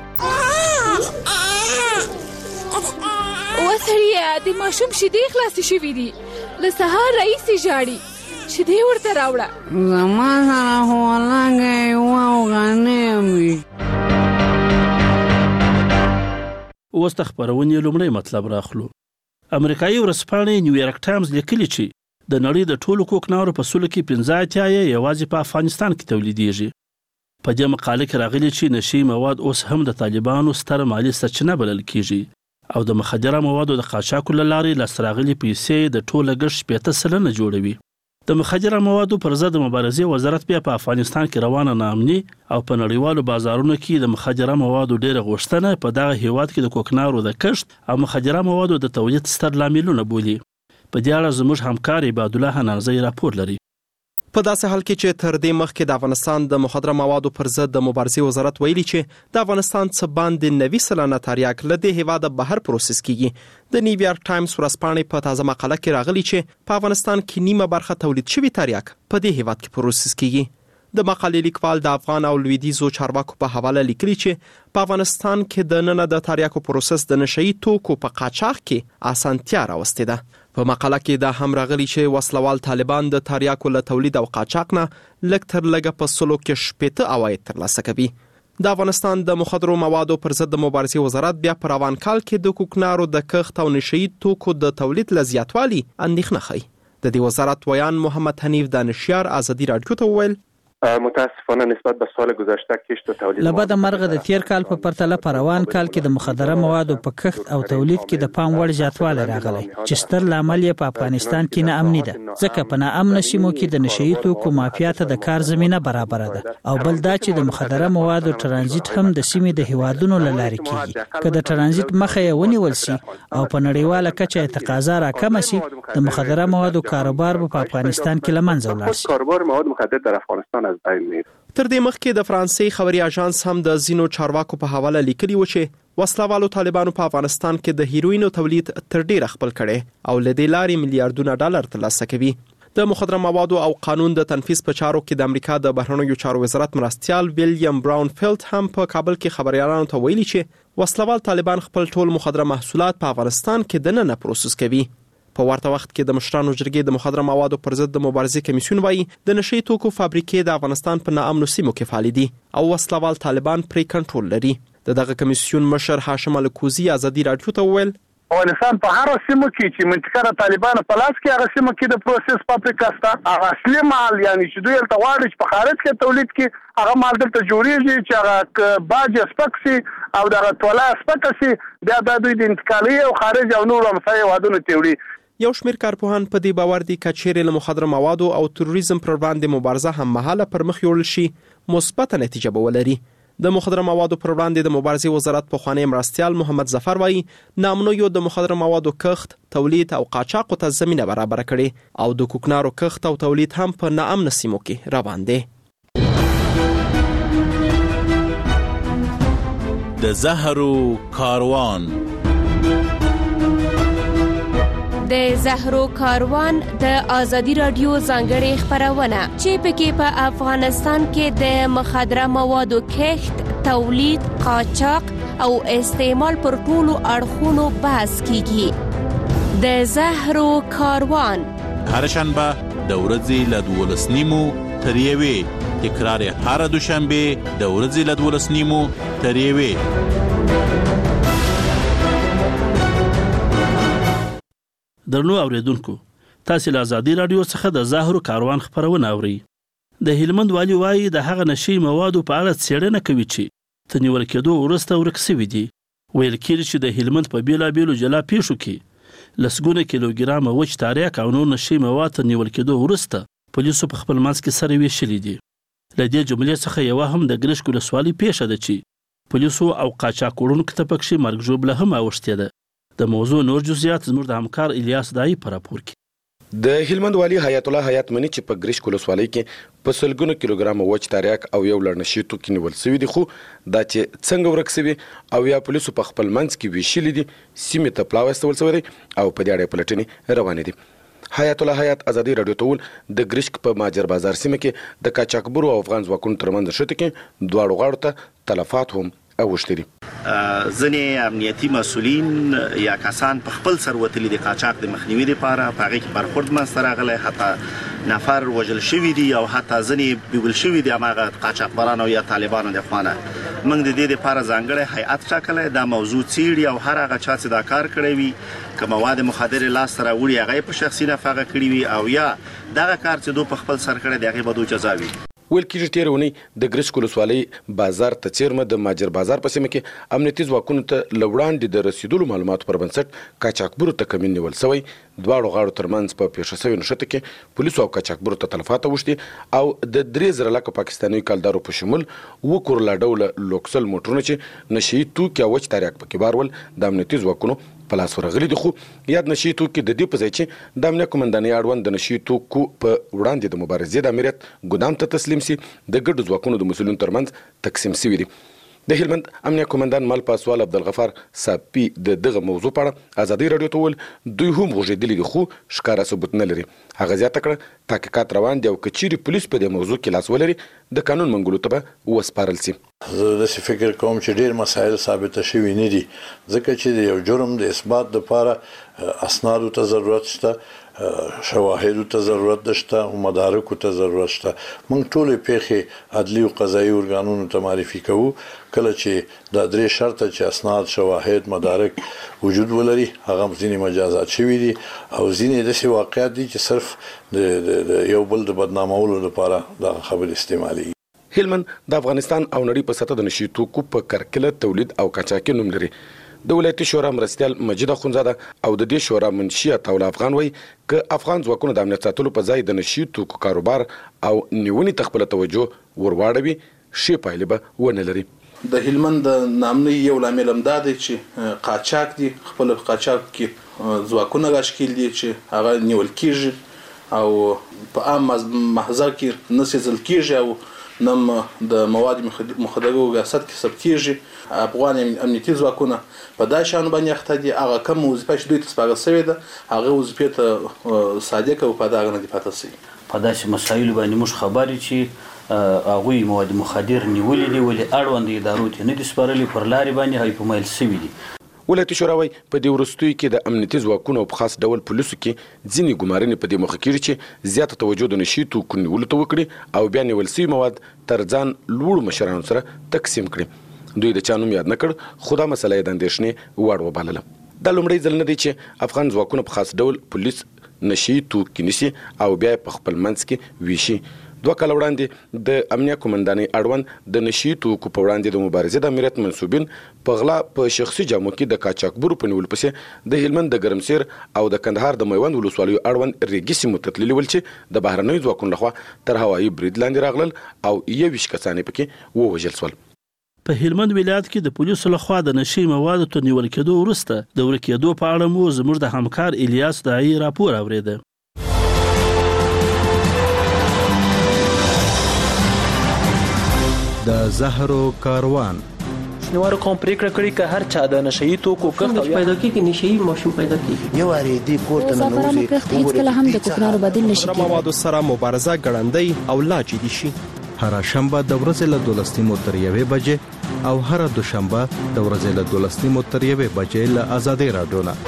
S22: وسړیه د ماشوم شیدې خلاصې شوي دي، له سهار راهیسې ژاړي، شیدې ورته راوړه.
S23: زما سره خو لنګه یوه اوغانۍ هم وي.
S16: اوس د خپرونې لومړی مطلب راخلو. امریکایي ورځپاڼې نیویارک ټایمز لیکلي چې د نړۍ د ټولو کوکنارو په سلو کې پنځه اتیا یوازې په افغانستان کې تولیدېږي. په دې مقاله کې راغلي چې نشي مواد اوس هم د طالبانو ستره مالي سرچینه بلل کیږي او د مخدره موادو د قاچاقو له لارې لاسته راغلي پیسې د ټول لګښت شپېته سلنه جوړوي. د مخدره موادو پر ضد مبارزې وزارت بیا په افغانستان کې روانه ناامني او په نړیوالو بازارونو کې د مخدره موادو ډېره غوښتنه په دغه هیواد کې د کوکنارو د کښت او مخدره موادو د تولید ستر لاملونه بولي. په دې اړه زموږ همکار عباد الله حنانزی راپور لري.
S24: په داسې حال کې چې تر دې مخکې د افغانستان د مخدره موادو پر ضد د مبارزې وزارت ویلي چې د افغانستان څه باندې نوي سلنه تریاک له دې هیواده بهر پروسس کیږي. د نیویارک ټایمز ورځپاڼې په تازه مقاله کې راغلي چې په افغانستان کې نیمه برخه تولید شوی تریاک په دې هیواد کې پروسس کیږي. د مقالې لیکوال د افغان او لویدیځو چارواکو په حواله لیکلي چې په افغانستان کې د نن د تریاکو پروسس د نشئی توکو په قاچاق کې اسانتیا راوستې ده. په مقاله کې دا هم راغلي چې وسلوال طالبان د تریاکو له تولید او قاچاق نه لږ تر لږه په سلو کې شپېته عواید ترلاسه کوي. د افغانستان د مخدرو موادو پر ضد د مبارزې وزارت بیا په روان کال کې د کوکنارو د کښت او نشئی توکو د تولید له زیاتوالي اندېښنه ښيي. د دې وزارت ویان محمد حنیف دانشیار ازادي رادیو ته وویل
S19: متاسفانه نسبت به سال گذشته کشت و تولید
S20: لبد مرغه د تیر کال په پرتله په روان کال کې د مخدره موادو په کښت او تولید کې د پام وړ زیاتوالی راغلی چې ستر لامل یې په افغانستان کې ناامني ده ځکه په ناامنه سیمو کې د نشئی توکو مافیا ته د کار زمينه برابره ده او بل دا چې د مخدره موادو ترانزیت هم د سیمې د هیوادونو له لارې کیږي که د ترانزیت مخه یې ونیول سي او په نړیواله کچه تقاضا راکمه سي د مخدره موادو کاروبار په افغانستان کې لمنځه ولاړ شي.
S19: کاروبار مواد مخدر در افغانستان از بین میره.
S24: تر دې مخکې د فرانسې خبري اژانس هم د زینو چارواکو په حواله لیکلي و چې وسلوالو طالبانو په افغانستان کې د هیروینو تولید تر ډیره خپل کړي او لدې لارې میلیارډونه ډالر ترلاسه کوي. د مخدره موادو او قانون د تنفيذ په چارو کې د امریکا د بهرنیو چارو وزارت مرستيال ویلیام براون فیلد هم په کابل کې خبريالانو ته ویلي چې وسلوال طالبان خپل ټول مخدره محصولات په افغانستان کې دننه پروسس کوي. په ورته وخت کې د مشرانو جرګې د مخدره موادو پر ضد د مبارزې کمیسیون وایي د نشئی توکو فابریکې د افغانستان په ناامنو سیمو کې فعال دي او وسلوال طالبان پرې کنټرول لري. د دغه کمیسیون مشر هاشم الکوزي ازادي رادیو ته وویل
S1: افغانستان په هر سیمه کې چې منطقه د طالبانو په لاس کې هغه سیمه کې د پروسس فابریکه شته هغه اصلي مال یعنی چې دوی ته واړي چې په خارج کې تولید کې هغه مال دلته جوړیږي چې هغه باج سپکسي او دغه توله سپکسي بیا د دوی د انتقالي او خارج او نور مسایل وادونه تیوري.
S24: یو شمېر کارپوهان په دې باور دي چې چیرې له مخدره موادو او تروریزم پر وړاندې مبارزه هم مهاله پر مخ یوړل شي مثبت نتیجه به ولري. د مخدره موادو پر وړاندې د مبارزې وزارت پخوانی مرستيال محمد ظفر وایي نامنویو د مخدره موادو کښت، تولید او قاچاق ته زمينه برابر کړي او د کوکنارو کښت او تولید هم په ناامن سیمو کې روان دي.
S4: د زهرو کاروان
S7: د زهرو کاروان د آزادی رادیو ځانګړې خبرونه چې پکې په افغانستان کې د مخدره موادو کښت، تولید، قاچاق او استعمال پر ټولو اړخونو بحث کیږي. د زهرو کاروان
S4: هر شنبه د ورځې له دولس نیمو تر یوې، تکرار هر دوشنبه د ورځې له دولس نیمو تر یوې.
S16: درنو اوریدونکو، تاسو له آزادي رادیو څخه د زهرو کاروان خبرونه اورئ. د هلمند والي وايي د هغه نشي موادو په اړه څېړنه کوي چې ته نیول کېدو وروسته ورک شوي دي. ویل کېږي چې د هلمند په بیلابیلو جلا پیښو کې لسګونه کیلوګرامه وچ تاریک او نور نشي مواد تر نیول کېدو وروسته پولیسو په خپل منځ کې سره ویشلي دي. له دې جملې څخه یوه هم د ګرشک ولسوالۍ پیښه ده چې پولیسو او قاچاق وړونکو ته پکښې مرګ ژوبله هم اوښتې ده. د موضوع نور جزئیات زموږ د همکار الیاس دای په راپور کې.
S9: د هلمند والی حیات الله حیات منی چې په ګریش کولسوالۍ کې په سلګونو کیلوګرام وچ تاریک او یو لړ نشي توکي نیول شوی دي، خو دا چې څنګه ورک شوی او یا پولیسو په خپل منځ کې ویشلي دي سیمې ته پلاو استول شوی او په دې اړه پلټنې روانې دي. حیات الله حیات آزادي رادیو ته ول د ګریشک په ماجر بازار سیمه کې د قاچاقبرو او افغان ځواکونو ترمنځ شته کې دواړو غاړو ته تلفات هم اوښتي دي.
S5: ځنې امنیتي مسؤلین یا کسان په خپل سر وتلي د قاچاق د مخنیوي لپاره په هغه کې برخورد منځته راغلی، حتی نفر وژل شوي دي او حتی ځنې بیول شوي دي هماغه قاچاقبرانو یا طالبانو د خوا نه. موږ د دې لپاره ځانګړی هیئت ټاکلی دا موضوع څیړي او هر هغه چا چې دا کار کړی وي که مواد مخدرې لاسته راوړي هغه یې په شخصي نفع هغه کړي وي او یا دغه کار چې دو په خپل سر کړی د هغې به دو جزا وي.
S9: ویل کېږي تېره اونۍ د ګریش کولسوالۍ بازار ته څیرمه د ماجر بازار په سیمه کې امنیتي ځواکونو ته له وړاندې د رسیدلو معلوماتو پر بنسټ قاچاقبرو ته کمین نیول شوی. دواړو غاړو ترمنځ په پیښه شوې نښته کې پولیسو او قاچاقبرو ته تلفات اوښتي او د درې زره لکه پاکستاني کلدارو په شمول اوه کورلا ډوله لوکسل موټرونه چې نشي توکي او وچ تاریک پکې بارول د امنیتي ځواکونو په لاس ورغلي دي. خو یاد نشي توکي د دې په ځای چې د امنیه قومندانۍ اړوند د نشي توکو په وړاندې د مبارزې د امریت ګدام ته تسلیم سي د ګډو ځواکونو د مسؤلینو ترمنځ تقسیم شوي دي. د هلمند امنیه قومندان مل پاسوال عبدالغفار صاحبي د دغه موضوع په اړه آزادي رادیو ته وویل دوی هم غوږېدلي دي خو ښکاره ثبوت نه لري. هغه زیاته کړه تحقیقات روان دي او که چیرې پولیس په دې موضوع کې لاس ولري د قانون منګولو ته به وسپارل سي.
S6: زه داسې فکر کوم چې ډېر مسایل ثابته شوي نه دي ځکه چې د یو جرم د اثبات لپاره اسنادو ته ضرورت شته. شواهدو ته ضرورت شته او مدارکو ته ضرورت شته. موږ ټول پیښې عدلي او قضایي ارګانونو ته معرفي کوو کله چې د درې شرطه چې اسناد شواهد مدارک وجود ولري هغه ځینې مجازات شوي دي او ځینې داسې واقعیات دي چې صرف د یو بل د بدنامولو لپاره دا خبر استعمالي.
S9: هلمند د افغانستان او نړۍ په سطح د نشي توکو په کرکله تولید او قاچاقي نوم لري. د ولایتي شورا مرستیال مجید اخونزاده او د دې شورا منشي عطاءالله افغان وایي که افغان ځواکونه د امنیت ساتلو په ځای د نشي توکو کاروبار او نیونې ته خپله توجه ورواړوي ښې پایلې به ونه لري.
S8: د هلمند د نامنۍ یو لامل هم دا دی چې قاچاق دي، خپل قاچاق کې ځواکونه راشکیل دي چې هغه نیول کیږي او په عام محضر کې نه سیزل کیږي او نم د مواد مخدره او ریاست کې ثبت کیږي. افغان امنیتي ځواکونه په دا شان باندې اخته دي، هغه کوم وظیفه چې دوی ته سپارل شوې ده هغه وظیفې ته صادق او پادار نه دي پاتې شي.
S10: په داسې مسایلو باندې موږ خبرې چې هغوی مواد مخدر نیولې دي ولې اړوند ادارو ته نه دي سپارلي، پر لارې باندې هغوی په میل شوي دي.
S9: ولایتي شورا وایي په دې وروستیو کې د امنیتي ځواکونو په خاص ډول پولیسو کې ځینې ګمارنې په دې موخه کېږي چې زیاته توجه د نشي توکو نیولو ته وکړي او بیا نیول شوي مواد تر ځان لوړو مشرانو سره تقسیم کړي. دوی د چا نوم یاد نه کړ خو دا مسله یې د اندېښنې وړ وبلله. دا لومړی ځل نه دی چې افغان ځواکونه په خاص ډول پولیس نشي توکي نیسي او بیا په خپل منځ کې ویشي. دوه کاله وړاندې د امنیه قومندانۍ اړوند د نشي توکو په وړاندې د مبارزې د امریت منسوبین په غلا په شخصي جامو کې د قاچاقبرو په نیولو پسې د هلمند د ګرمسیر او د کندهار د میوند ولسوالیو اړوند ریګي سیمو ته تللي ول چې د بهرنیو ځواکونو لخوا تر هوایي برید لاندې راغلل او یویشت کسان یې پکې ووژل شول.
S16: په هلمند ولایت کې د پولیسو لخوا د نشي موادو ته نیول کېدو وروسته د ورکېدو په اړه مو زموږ د همکار الیاس داعي راپور اورېده.
S15: د زهرو کاروان
S12: شنوارو کوم پریکړه کړې چې هر چا د نشئی توکو کښت پیدا کیږي نشئی ماشوم پیدا کیږي
S15: یو اړې دی کوټه نه نوځي
S13: هیڅ کله هم د کوکنارو بدیل نشي
S24: کېدای. موادو سره مبارزه ګړندۍ او لا جدي شي.
S15: هر شنبه د ورځې له دولس نیمو تر یوې بجې او هر دوشنبه د ورځې له دولس نیمو تر یوې بجې له آزادۍ راډیو نه.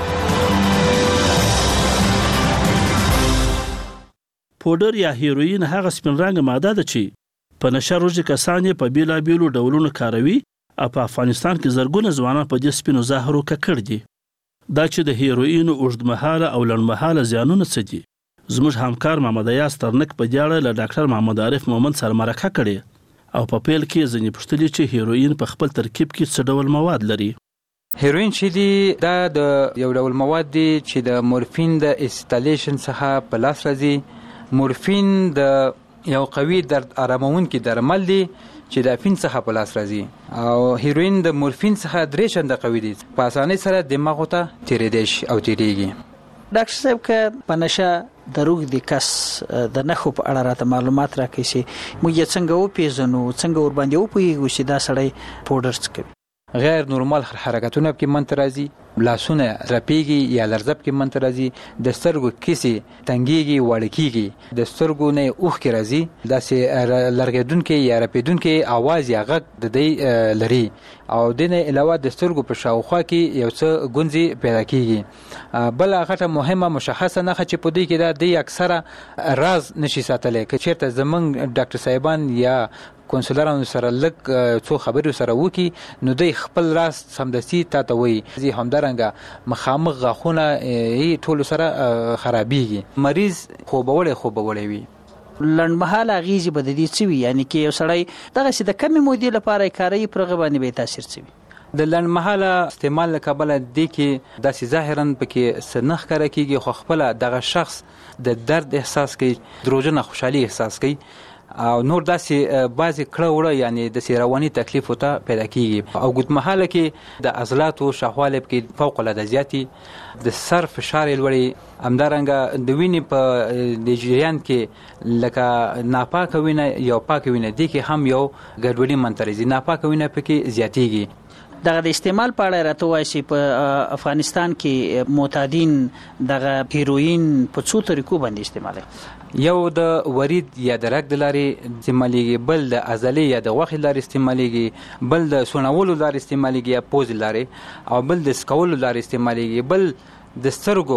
S16: پودر یا هیروین هغه سپین رنګ ماده ده چې په نشه روزي کسان په بیلابیلو ډولونو کاروي او په افغانستان کې زرګونه ځوانان په دې سپینو زهرو ککړ دي. دا چې د هیروین اوږدمهاله او لنډمهاله زیانونه څه دي زموږ همکار محمد ایاز ترنک په دې اړه له ډاکټر محمد عارف مومند سره مرکه کړې او په پیل کې ځینې پوښتنې چې هیروین په خپل ترکیب کې څه ډول مواد لري.
S21: هیروین چې دی دا د یو ډول مواد دی چې د مورفین د اسټالیشن څخه په لاس راځي. مورفین د یو قوي درد آرامونکي درمل دی چې د افین څخه په لاس راځي او هیروین د مورفین څخه درې چنده قوي دی، په اسانۍ سره دماغ ته تیرېدی شي او تیریږي.
S20: ډاکټر صاحب که په نشه د روغ د کس د نښو په اړه راته معلومات راکړئ چې موږ یې څنګه وپېژنو، څنګه ورباندې وپوهېږو چې دا سړی پوډر څه کوي.
S21: غیر نورمال حرکتونه پکې منځ ته راځي، لاسونه رپیږي یا لرزه پکې منځ ته راځي، د سترګو کیسې تنګیږي واړه کیږي، د سترګو نه اوښکې راځي، داسې لرګېدونکې یا رپېدونکې اواز یا غږ د دی لري او د نه علاوه د سترګو په شاوخوا کې یو څه ګونځې پیدا کیږي. بل غټه مهمه مشخصه نښه چې په دې کې دا دی اکثره راز نشي ساتلی. که چیرته زمونږ ډاکټر صاحبان یا کونسلرانو سره لږ څو خبرې سره وکړي نو دوی خپل راز سمدستي تا ته وایي. همدارنګه مخامخ غاښونه یې ټولو سره خرابېږي. مریض خوبولی خوبولی وي.
S20: لنډمهاله اغېزې به د دې څه وي؟ یعنې کې یو سړی دغسې د کمې مودې لپاره یې کاروي پر هغه باندې به یې تاثیر څه وي؟
S21: د لنډمهاله استعمال له کبله دې کې داسې ظاهرا پکې څه نه ښکاره کېږي خو خپله دغه شخص د درد احساس کوي، دروژنه خوشحالي احساس کوي او نور داسې بعضې کړه وړه یعنی داسې رواني تکلیف ورته پیدا کیږي. او ګوتمهاله کې د عضلاتو شاوخوالی پکې فوق العاده زیاتي، د سر فشار یې لوړي، همدارنګه د وینې په د جریان کې لکه ناپاکه وینه یا پاکه وینه دې کې هم یو ګډوډي منځته راځي، ناپاکه وینه پکې زیاتیږي.
S20: دغه د استعمال په اړه راته وایي چې په افغانستان کې معتادین دغه هیروین په څو طریقو باندې استعمالوي.
S21: یو د ورید یا د رګ د لارې استعمالیږي، بل د عضلې یا د غوښې لارې استعمالیږي، بل د سونولو لارې استعمالیږي یا پوزې لارې، او بل د سکولو لارې استعمالیږي، بل د سترګو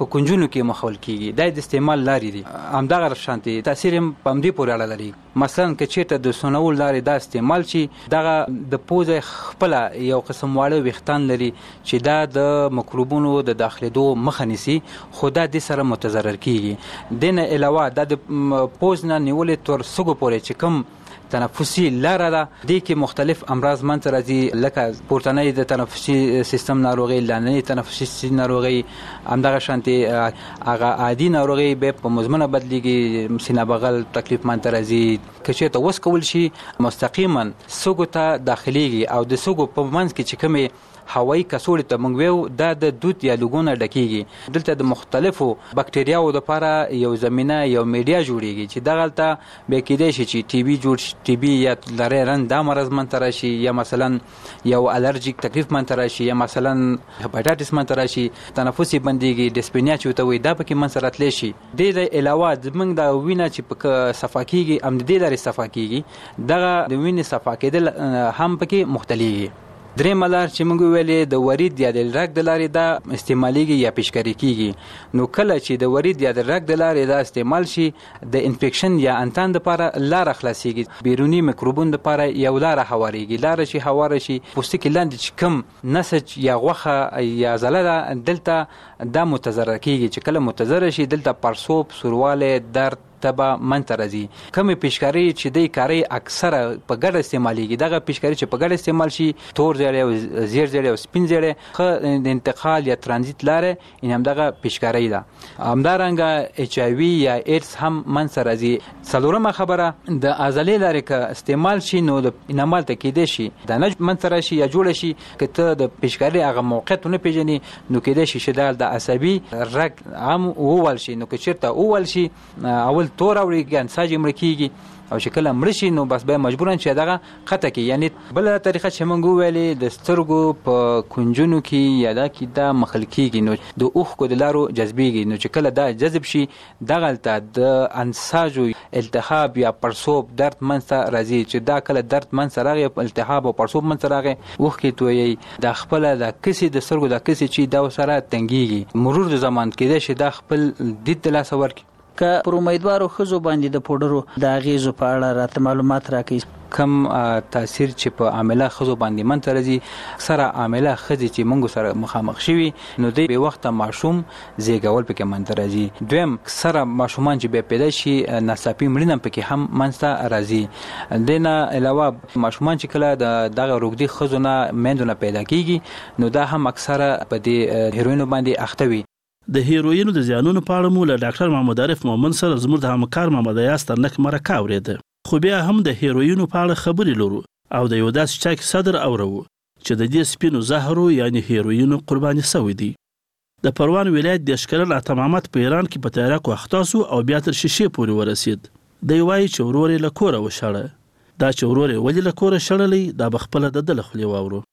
S21: په کنجونو کې مخول کیږي دا د استعمال لارې دي همدغه شانتي تاثیر هم په همدې پورې اړه لري مثلا که چېرته د سونول لارې دا استعمال شي دغه د پوزې خپل یو قسم واړه ویښتان لري چې دا د مکروبونو د داخلېدو مخه نیسي خو دا د سره متضرر کیږي دنه علاوه دا د پوز نه نیولې تر سګو پورې چې کوم تنفسي لاره ده دې کې مختلف امراض منځ راځي لکه پورتنۍ د تنفسي سیستم ناروغي لاندنۍ تنفسي ناروغي همدغه شانتي هغه عادي ناروغي به په مزمنه بدلیږي سینه بغل تکلیف منځ راځي که چېرته وس کول شي مستقیما سږو ته داخليږي او د سږو په منځ کې چې کومې هوایي کڅوړې ته موږ ویو دا د دود یا لوګونه ډکیږي دلته د مختلفو بکټریاوو لپاره یو زمینه یو میډیا جوړیږي چې دغلته به کېدای شي چې ټي بي جوړ شي ټي بي یا لری رن دا مرض منځ راشي یا مثلا یو الرجیک تکلیف منځ راشي یا مثلا هپاتایټس منځ راشي تنفسي بندیږي ډسپینیا چې ته وي دا پکې منځ راتلی شي د دې علاوه زموږ د وینه چې په صفا کیږي ام د دې لارې صفا کیږي دغه د وینې صفا کېدل هم پکې مختلفي درې ملار چې موږ ویلې د ورید یا د رګ د لارې دا استعمالېږي یا پیشکاري کیږي نو کله چې د ورید یا د رګ د لارې دا استعمال شي د انفیکشن یا انتان لپاره لاره خلاصېږي بیروني میکروبون لپاره یو لاره هوارېږي لاره چې هواره شي پوستکي لاندې چې کوم نسج یا غوښه یا عضله ده دلته دا متضرر کیږي چې کله متضرر شي دلته پړسوب سوروالی درد تبا منځ راځي کومې پیشکاري چې دی کاری اکثره په ګډه استعمالېږي دغه پیشکاري چې په ګډه استعمال شي تور زیړی او زیړ زیړی او سپین زیړی ښه د انتقال یا ترانزیت لارې این همدغه پیشکاري ده همدارنګه اچ آی وي یا ایډز هم منځ راځي څلورمه خبره د عضلې لارې که استعمال شي نو د انعمال ته کېدای شي دا نه منځ راشي یا جوړه شي که ته د پیشکاري هغه موقعیت ونه پېژنې نو کېدای شي چې دا د عصبي رګ هم ووول شي نو که چېرته ووول شي اول تور اوري انساج مړ کیږي او چې کله مړ شي نو بس به مجبورن چې دغه قطع کی یعنی بل طریقه چې موږ ویلې د سترګو په کنجونو کې یا دا کې دا مخل کیږي نو د اوخ کو د لارو جذبېږي نو چې کله دا جذب شي دغه د انساجو التهاب یا پړسوب درد منځ راځي چې دا کله درد منځ راغی التهاب او پړسوب منځ راغی اوخ کې توي د خپل د کسي د سترګو د کسي چې دا سره تنګيږي مرور د زمان کې دا شي د خپل دید د لاس ورکی
S20: که پر امیدوارو خزو باندې د پودرو د اغیزو په اړه راته معلومات راکړئ
S21: کم تاثیر چې په عامله خزو باندې منځ راځي سره عامله خزي چې موږ سره مخامخ شوي نو د به وخت ماشوم زیږول پکې منځ راځي دویم سره ماشومان چې به پیدا شي ناڅاپي مړینه پکې هم منځ راځي دنه علاوه ماشومان چې کله د دغه روغدي خزو نه مندونه پیدا کیږي نو دا هم اکثره په دې هیروین باندې اخته وي
S16: د هیروینو د زیانونو په اړه مو له ډاکټر محمد عارف مومن سره زموږ د همکار محمد ایاز ترنک مرکه اورېده خو بیا هم د هیروینو په اړه خبرې لرو او د یو داسې چا کیسه در اورو چې د دې سپینو زهرو یعنی هیروینو قرباني سوی دی د پروان ولایت د اشکرل اتمامات په ایران کې په تیراکو اختصو او بیا تر شیشې پورې ورسید دی وایي چې ورور یې له کوره وشړه دا چې ورور یې ولې له کوره شړلی دا به خپله د ده له خولې واورو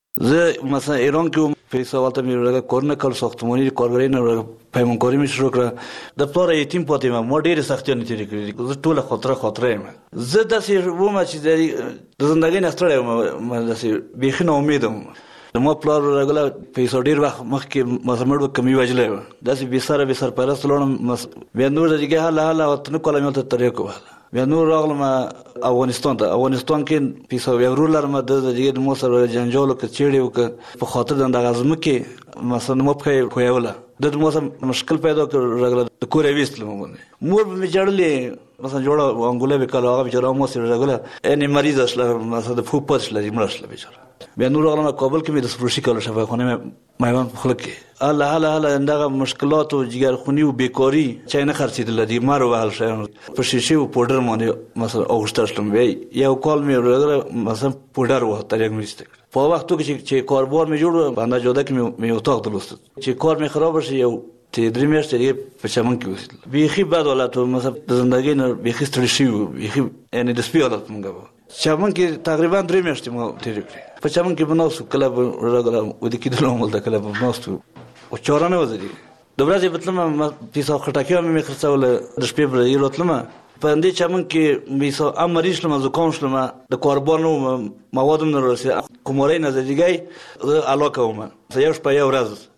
S2: زه مثلا ایران کې پیسې والته مې کور نه کول ساختماني کارګرۍ نه پیمانکاري مې شروع کړه د پلار یتیم پاتې ما ما ډېرې سختیانې تېرې کړې زه ټوله خاطره خاطره یم زه داسې وم چې د زندګۍ نه ستړی وم داسې بیخي ناامید وم د ما پلار راغله پیسو ډېر وخت مخکې مثلا مړ به کمی وژلی وه داسې بېسره بېسر پرست ولاړم بیا نور د دیګې حاله حاله ورته نه کوله مې هلته تریاک وهله بیا نور راغلم افغانستان ته افغانستان کې پیسو یو ورور لرم د دیګې د مور سره جنجال وکړه چیړې وکړه په خاطر د دغه ځمکې مثلا ما پښه ښویوله ده د مور سره مشکل پیدا کړ راغله د کور یې ویستلم باندې مور به مې ژړلې مثلا جوړه انګوله به کله هغه بیچاره مور سره راغله یعنې مریضه شله مثلا د پښو پاتې شله مړه شله بیچاره بیا نور راغلم کابل کې مې د سپروشي کاله شفاخانه مې میوان په خوله کې هله هله هله دغه مشکلات او جګرخوني او بیکاري چای نه خرڅېدله دې مار وهل شیان په شیشې او پوډر باندې مثلا اغوښتل شلم بیا یو کال مې راغله مثلا پوډر وه تریاک مې ایسته کړ په وختو کې چې کاروبار مې جوړ په اندازه کې مې اتاق درلوست چې کار مې خراب شي یو ته درې میاشتې یې په چمن کې اوسېدل بیخي بد حالت و مثلا د زندګۍ نه بیخي ستړي شوي وو بیخي یعنې د سپي حالت مونږ وو چمن کې تقریبا درې میاشتې مو تېرې کړې په چمن کې به ناست وو کله به راغله وده کېدلو هملته کله به ناست وو او چاره نه وه زه د ورځې به تلمه پیسه خټکي مې مې خرڅوله د شپې به راځي راتلمه په همدې چمن کې میسه ام مریض شلم زکام شلم د کاروبار نه وم مواد هم نه رارسېد کوماری نه زه دیګی زه علاقه وم یو شپه یو ورځ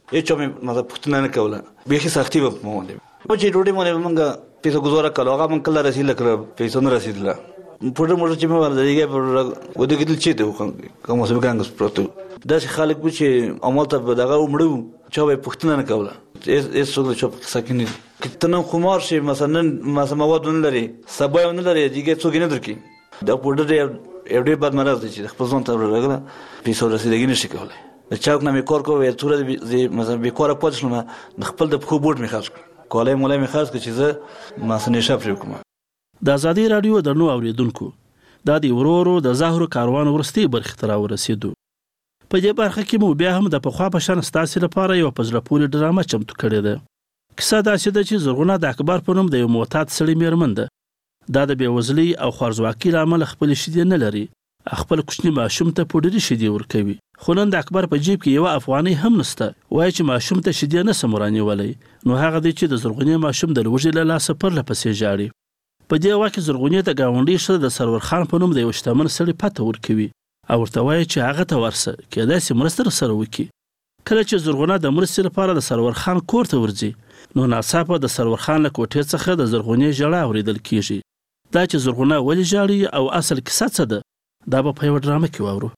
S2: هیڅ مې مزه پښتنه نه کوله به سختي به مو دی چې ډوډۍ مونږ مونږ پیسو گزاره کړو هغه مونږ کله رسیدل کړو پیسو نه رسیدله پوره موږ چې مې ولدیږي په ودې کې چې ته کوم څه ګانګس پروتو دا چې خلک و چې عمل ته دغه ومړو چې به پښتنه نه کوله هیڅ څوک چې ساکني کتنه خمار شي مثلا مثلا مواد نه لري سبا نه لري دیګه څوک نه درکې دا پوډر یو ډېر بد مرض دی چې خپل ځان ته راغله پیسو رسیدګي نشي کولای د چاک نه مې کار کوي تر مثلا به کار پاتې شنو خپل د خو بورډ مې خاص کولای مولای مې خاص چې زه مثلا نشه پرې کوم
S16: د ازادي رادیو درنو اوریدونکو دا دی ورورو د زاهرو کاروان ورستي برخه تر ورسېدو په دې برخه کې مو بیا هم د پخوا په شان ستاسو لپاره یو پزله پورې ډرامه چمتو کړې ده کیسه دا چې د چې زرغونه د اکبر په نوم د یو معتاد سړي میرمن ده دا د بیوزلي او خوارزواکي لامل خپل شیدې نه لري خپل کوچنی ماشوم ته پوډري شیدې ورکوي خو نن د اکبر په جیب کې یو افغاني هم نشته وایي چې ماشوم ته شیدې نه سموراني ولي نو هغه دی چې د زرغونې ماشوم د لوږې له لاسه پر لپسې جاړي په دې وخت کې زرغونې ته گاونډي شه د سرور خان په نوم د یو شتمن سړي پته ورکوي او ورته وایي چې هغه ته ورسه کېدای شي مرسته سره وکړي کله چې زرغونه د مرستې لپاره د سرور خان کور ته ورځي نو ناڅاپه د سرور خان له کوټې څخه د زرغونې ژړا اورېدل کېږي دا چې زرغونه ولې ژاړي او اصل کیسه څه ده دا به په یوه ډرامه کې واورو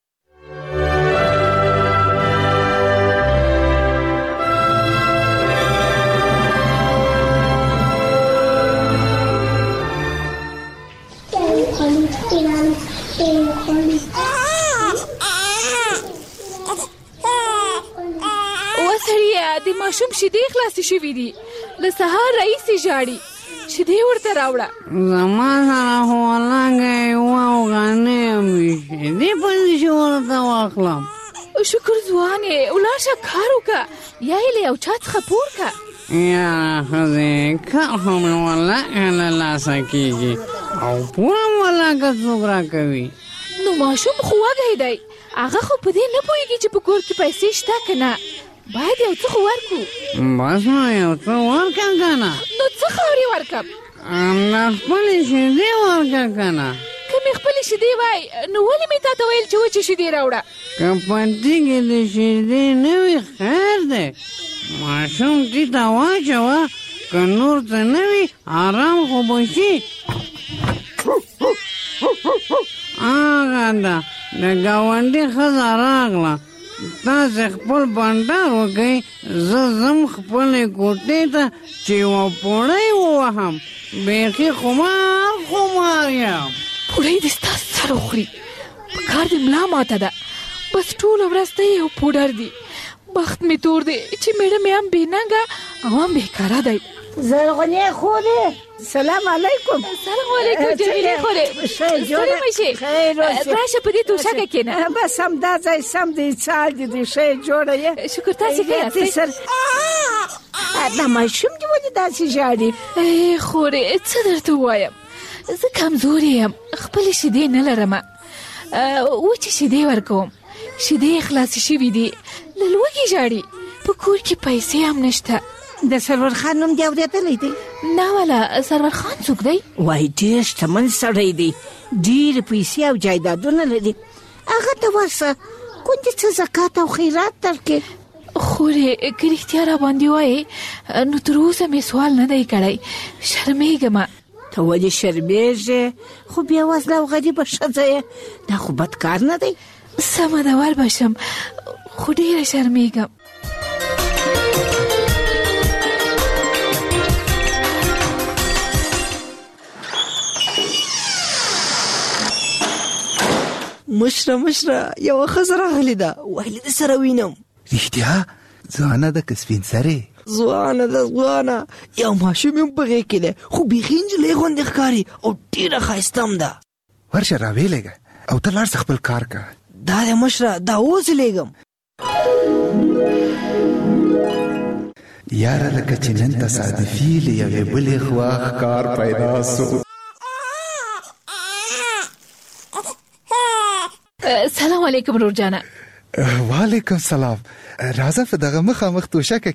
S22: د ماشوم شیدې خلاصې شوې دي له سهار راهیسې ژاړي شیدې ورته راوړه
S23: زما سره خو لږی واوغانې مې شیدې پسې چې ورته واخلم
S22: شکر ځوانې ولاړ شه کار وکړه یا یې له یو چا څخه پور کړه
S23: یاره ښځې کار خو مې ولاکه له لاسه کېږي او پور هم ولاکه څوک راکوي
S22: نو ماشوم خو وږی دی هغه خو په دې نه پوهېږي چې په کور کې پیسې شته که نه باید یو څه خو ورکړو
S23: بس نو یو څه ورکړه که نه
S22: نو څه خاورې ورکړم
S23: همدا خپلې شیدې ورکړه که نه
S22: که مې خپلې شیدې وای نو ولې مې تا ته ویل چې وچې شیدې راوړه
S23: که پټي کې د شیدې نه وي خیر دی ماشوم دې ته واچوه که نور څه نه وي آرام خو به شي هغه ده د ګاونډي ښځه راغله تاسې خپل بانډار وکئ زه ځم خپلې کوټې ته چې یوه پوړۍ ووهم بیخي خمار خمار یم
S22: پوړۍ دې ستا سر وخوري په کار دې ملا ماته ده بس ټوله ورځ ته یو پوډر دی بخت مې تور دی چې میړه مې هم بېننګه او هم بېکاره دی
S3: زرغونې خو دې سلام علیکم
S22: سلام علیکم جمیلې خورې ستړې مه شي راشه په دې توشکه کښېنه
S3: بس همدا ځای سم دی څال دې دې ښه جوړه یې
S22: شکر تاسې ښه یاستئ
S3: دا ماشوم دې ولې داسې ژاړي
S22: ای خورې څه درته ووایم زه کمزورې یم خپلې شیدې نه لرم وچې شیدې ورکوم شیدې خلاصې شوي دي له لوږې ژاړي په کور کې پیسې هم نشته
S3: د سرور خان نوم دې اورېدلی دی
S22: نه والا سرور خان څوک دی
S3: وایي ډېر شتمن سړی دی ډېرې پیسې او جایدادونه لري هغه ته ورسه کوندې څه زکات او خیرات درکړي
S22: خورې که رښتیا را باندې وایې نو تر اوسه مې سوال نه دی کړی شرمېږم
S3: ته ولې شرمېږې خو بېوزله او غریبه ښځه یې دا خو بد کار نه دی
S22: سمه ده ور به شم خو ډېره شرمېږم
S11: مشره مشره یوه ښځه راغلې ده ویلې د سره وینم
S14: رښتیا ځوانه ده که سپین سرې
S11: ځوانه ده ځوانه یو ماشوم هم په غېږ کې دی خو بیخي نجلۍ غوندې ښکاري او ډېره ښایسته هم ده
S14: ورشه راویلېږه او ته لاړ شه خپل کار کوه
S11: دا دی مشره دا اوس لېږم
S14: یاره لکه چې نن تصادفي له یوې بلې خوا ښکار پیدا سو
S22: سلام علیکم رور جانا
S14: وعلیکم سلام راځه په دغه مخامخ توشکه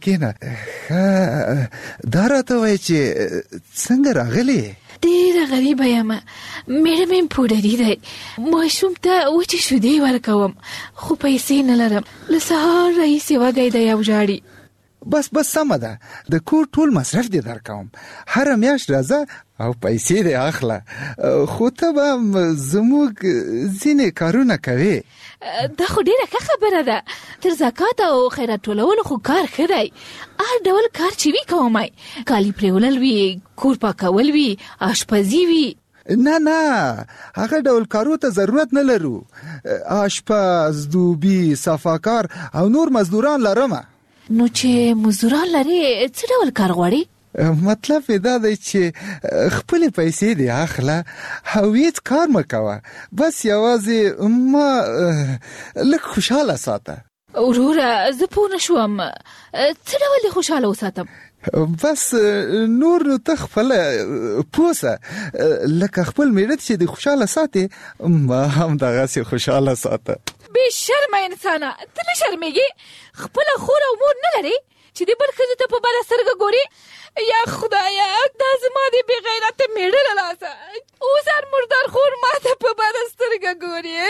S14: کښېنه دا راته وایي چې څنګه راغلې
S22: ډېره غریبه یم میړه مې پوډري دی ماشوم ته وچې شیدې ورکوم خو پیسې نه لرم له سهار راهیسې وږی دی او ژاړي
S14: بس بس سم ده د کور ټول مصرف دې درکوم هر میاشت راځه او پیسې دې اخله خو ته به زموږ ځینې کارونه کوي
S22: دا خو ډیره ښه خبره ده تر زکات او خیرات ټولولو خو کار ښه دی هر ډول کار چې وي کومای کالي پرېولل وي کور پاکول وي آشپزي وي
S14: نه نه هغه ډول کارو ته ضرورت نه لرو آشپز دوبي صفاکار او نور مزدوران لرم
S22: نو چې مزدوران لري څه ډول کار غواړي
S14: مطلب دا دی چې خپل پیسې دې اخله او هیڅ کار مکوه بس یوازې ما لږ خوشاله ساته
S22: وروره زه پوه نه شوم څه ډول دې خوشاله وساتم
S14: بس نور نو ته خپل پوسه لکه خپل میړه چې د خوشاله ساتي ما هم دغه خوشاله ساته
S22: بې شرمه انسانه ته نه شرمېږې خپله خور او مور نه لرې چې د بل ښځې ته په بده سترګه ګورې یا خدایه دا زما د بې غیرته میړه له لاسه اوس هر مردار خور ما ته په بده سترګه ګورې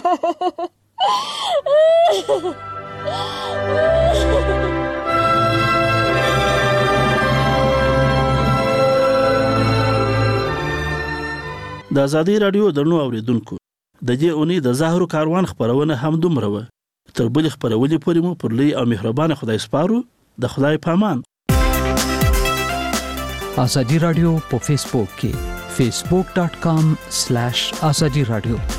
S16: د ازادي رادیو درنو اوریدونکو د دې اونۍ د زهرو کاروان خبرونه هم دومره و تر بل خبرولې پورې مو پر لوی او مهربان خدای سپارو د خدای پامان
S1: ازادي رادیو په فیسبوک کې facebook dot com slash azadi radio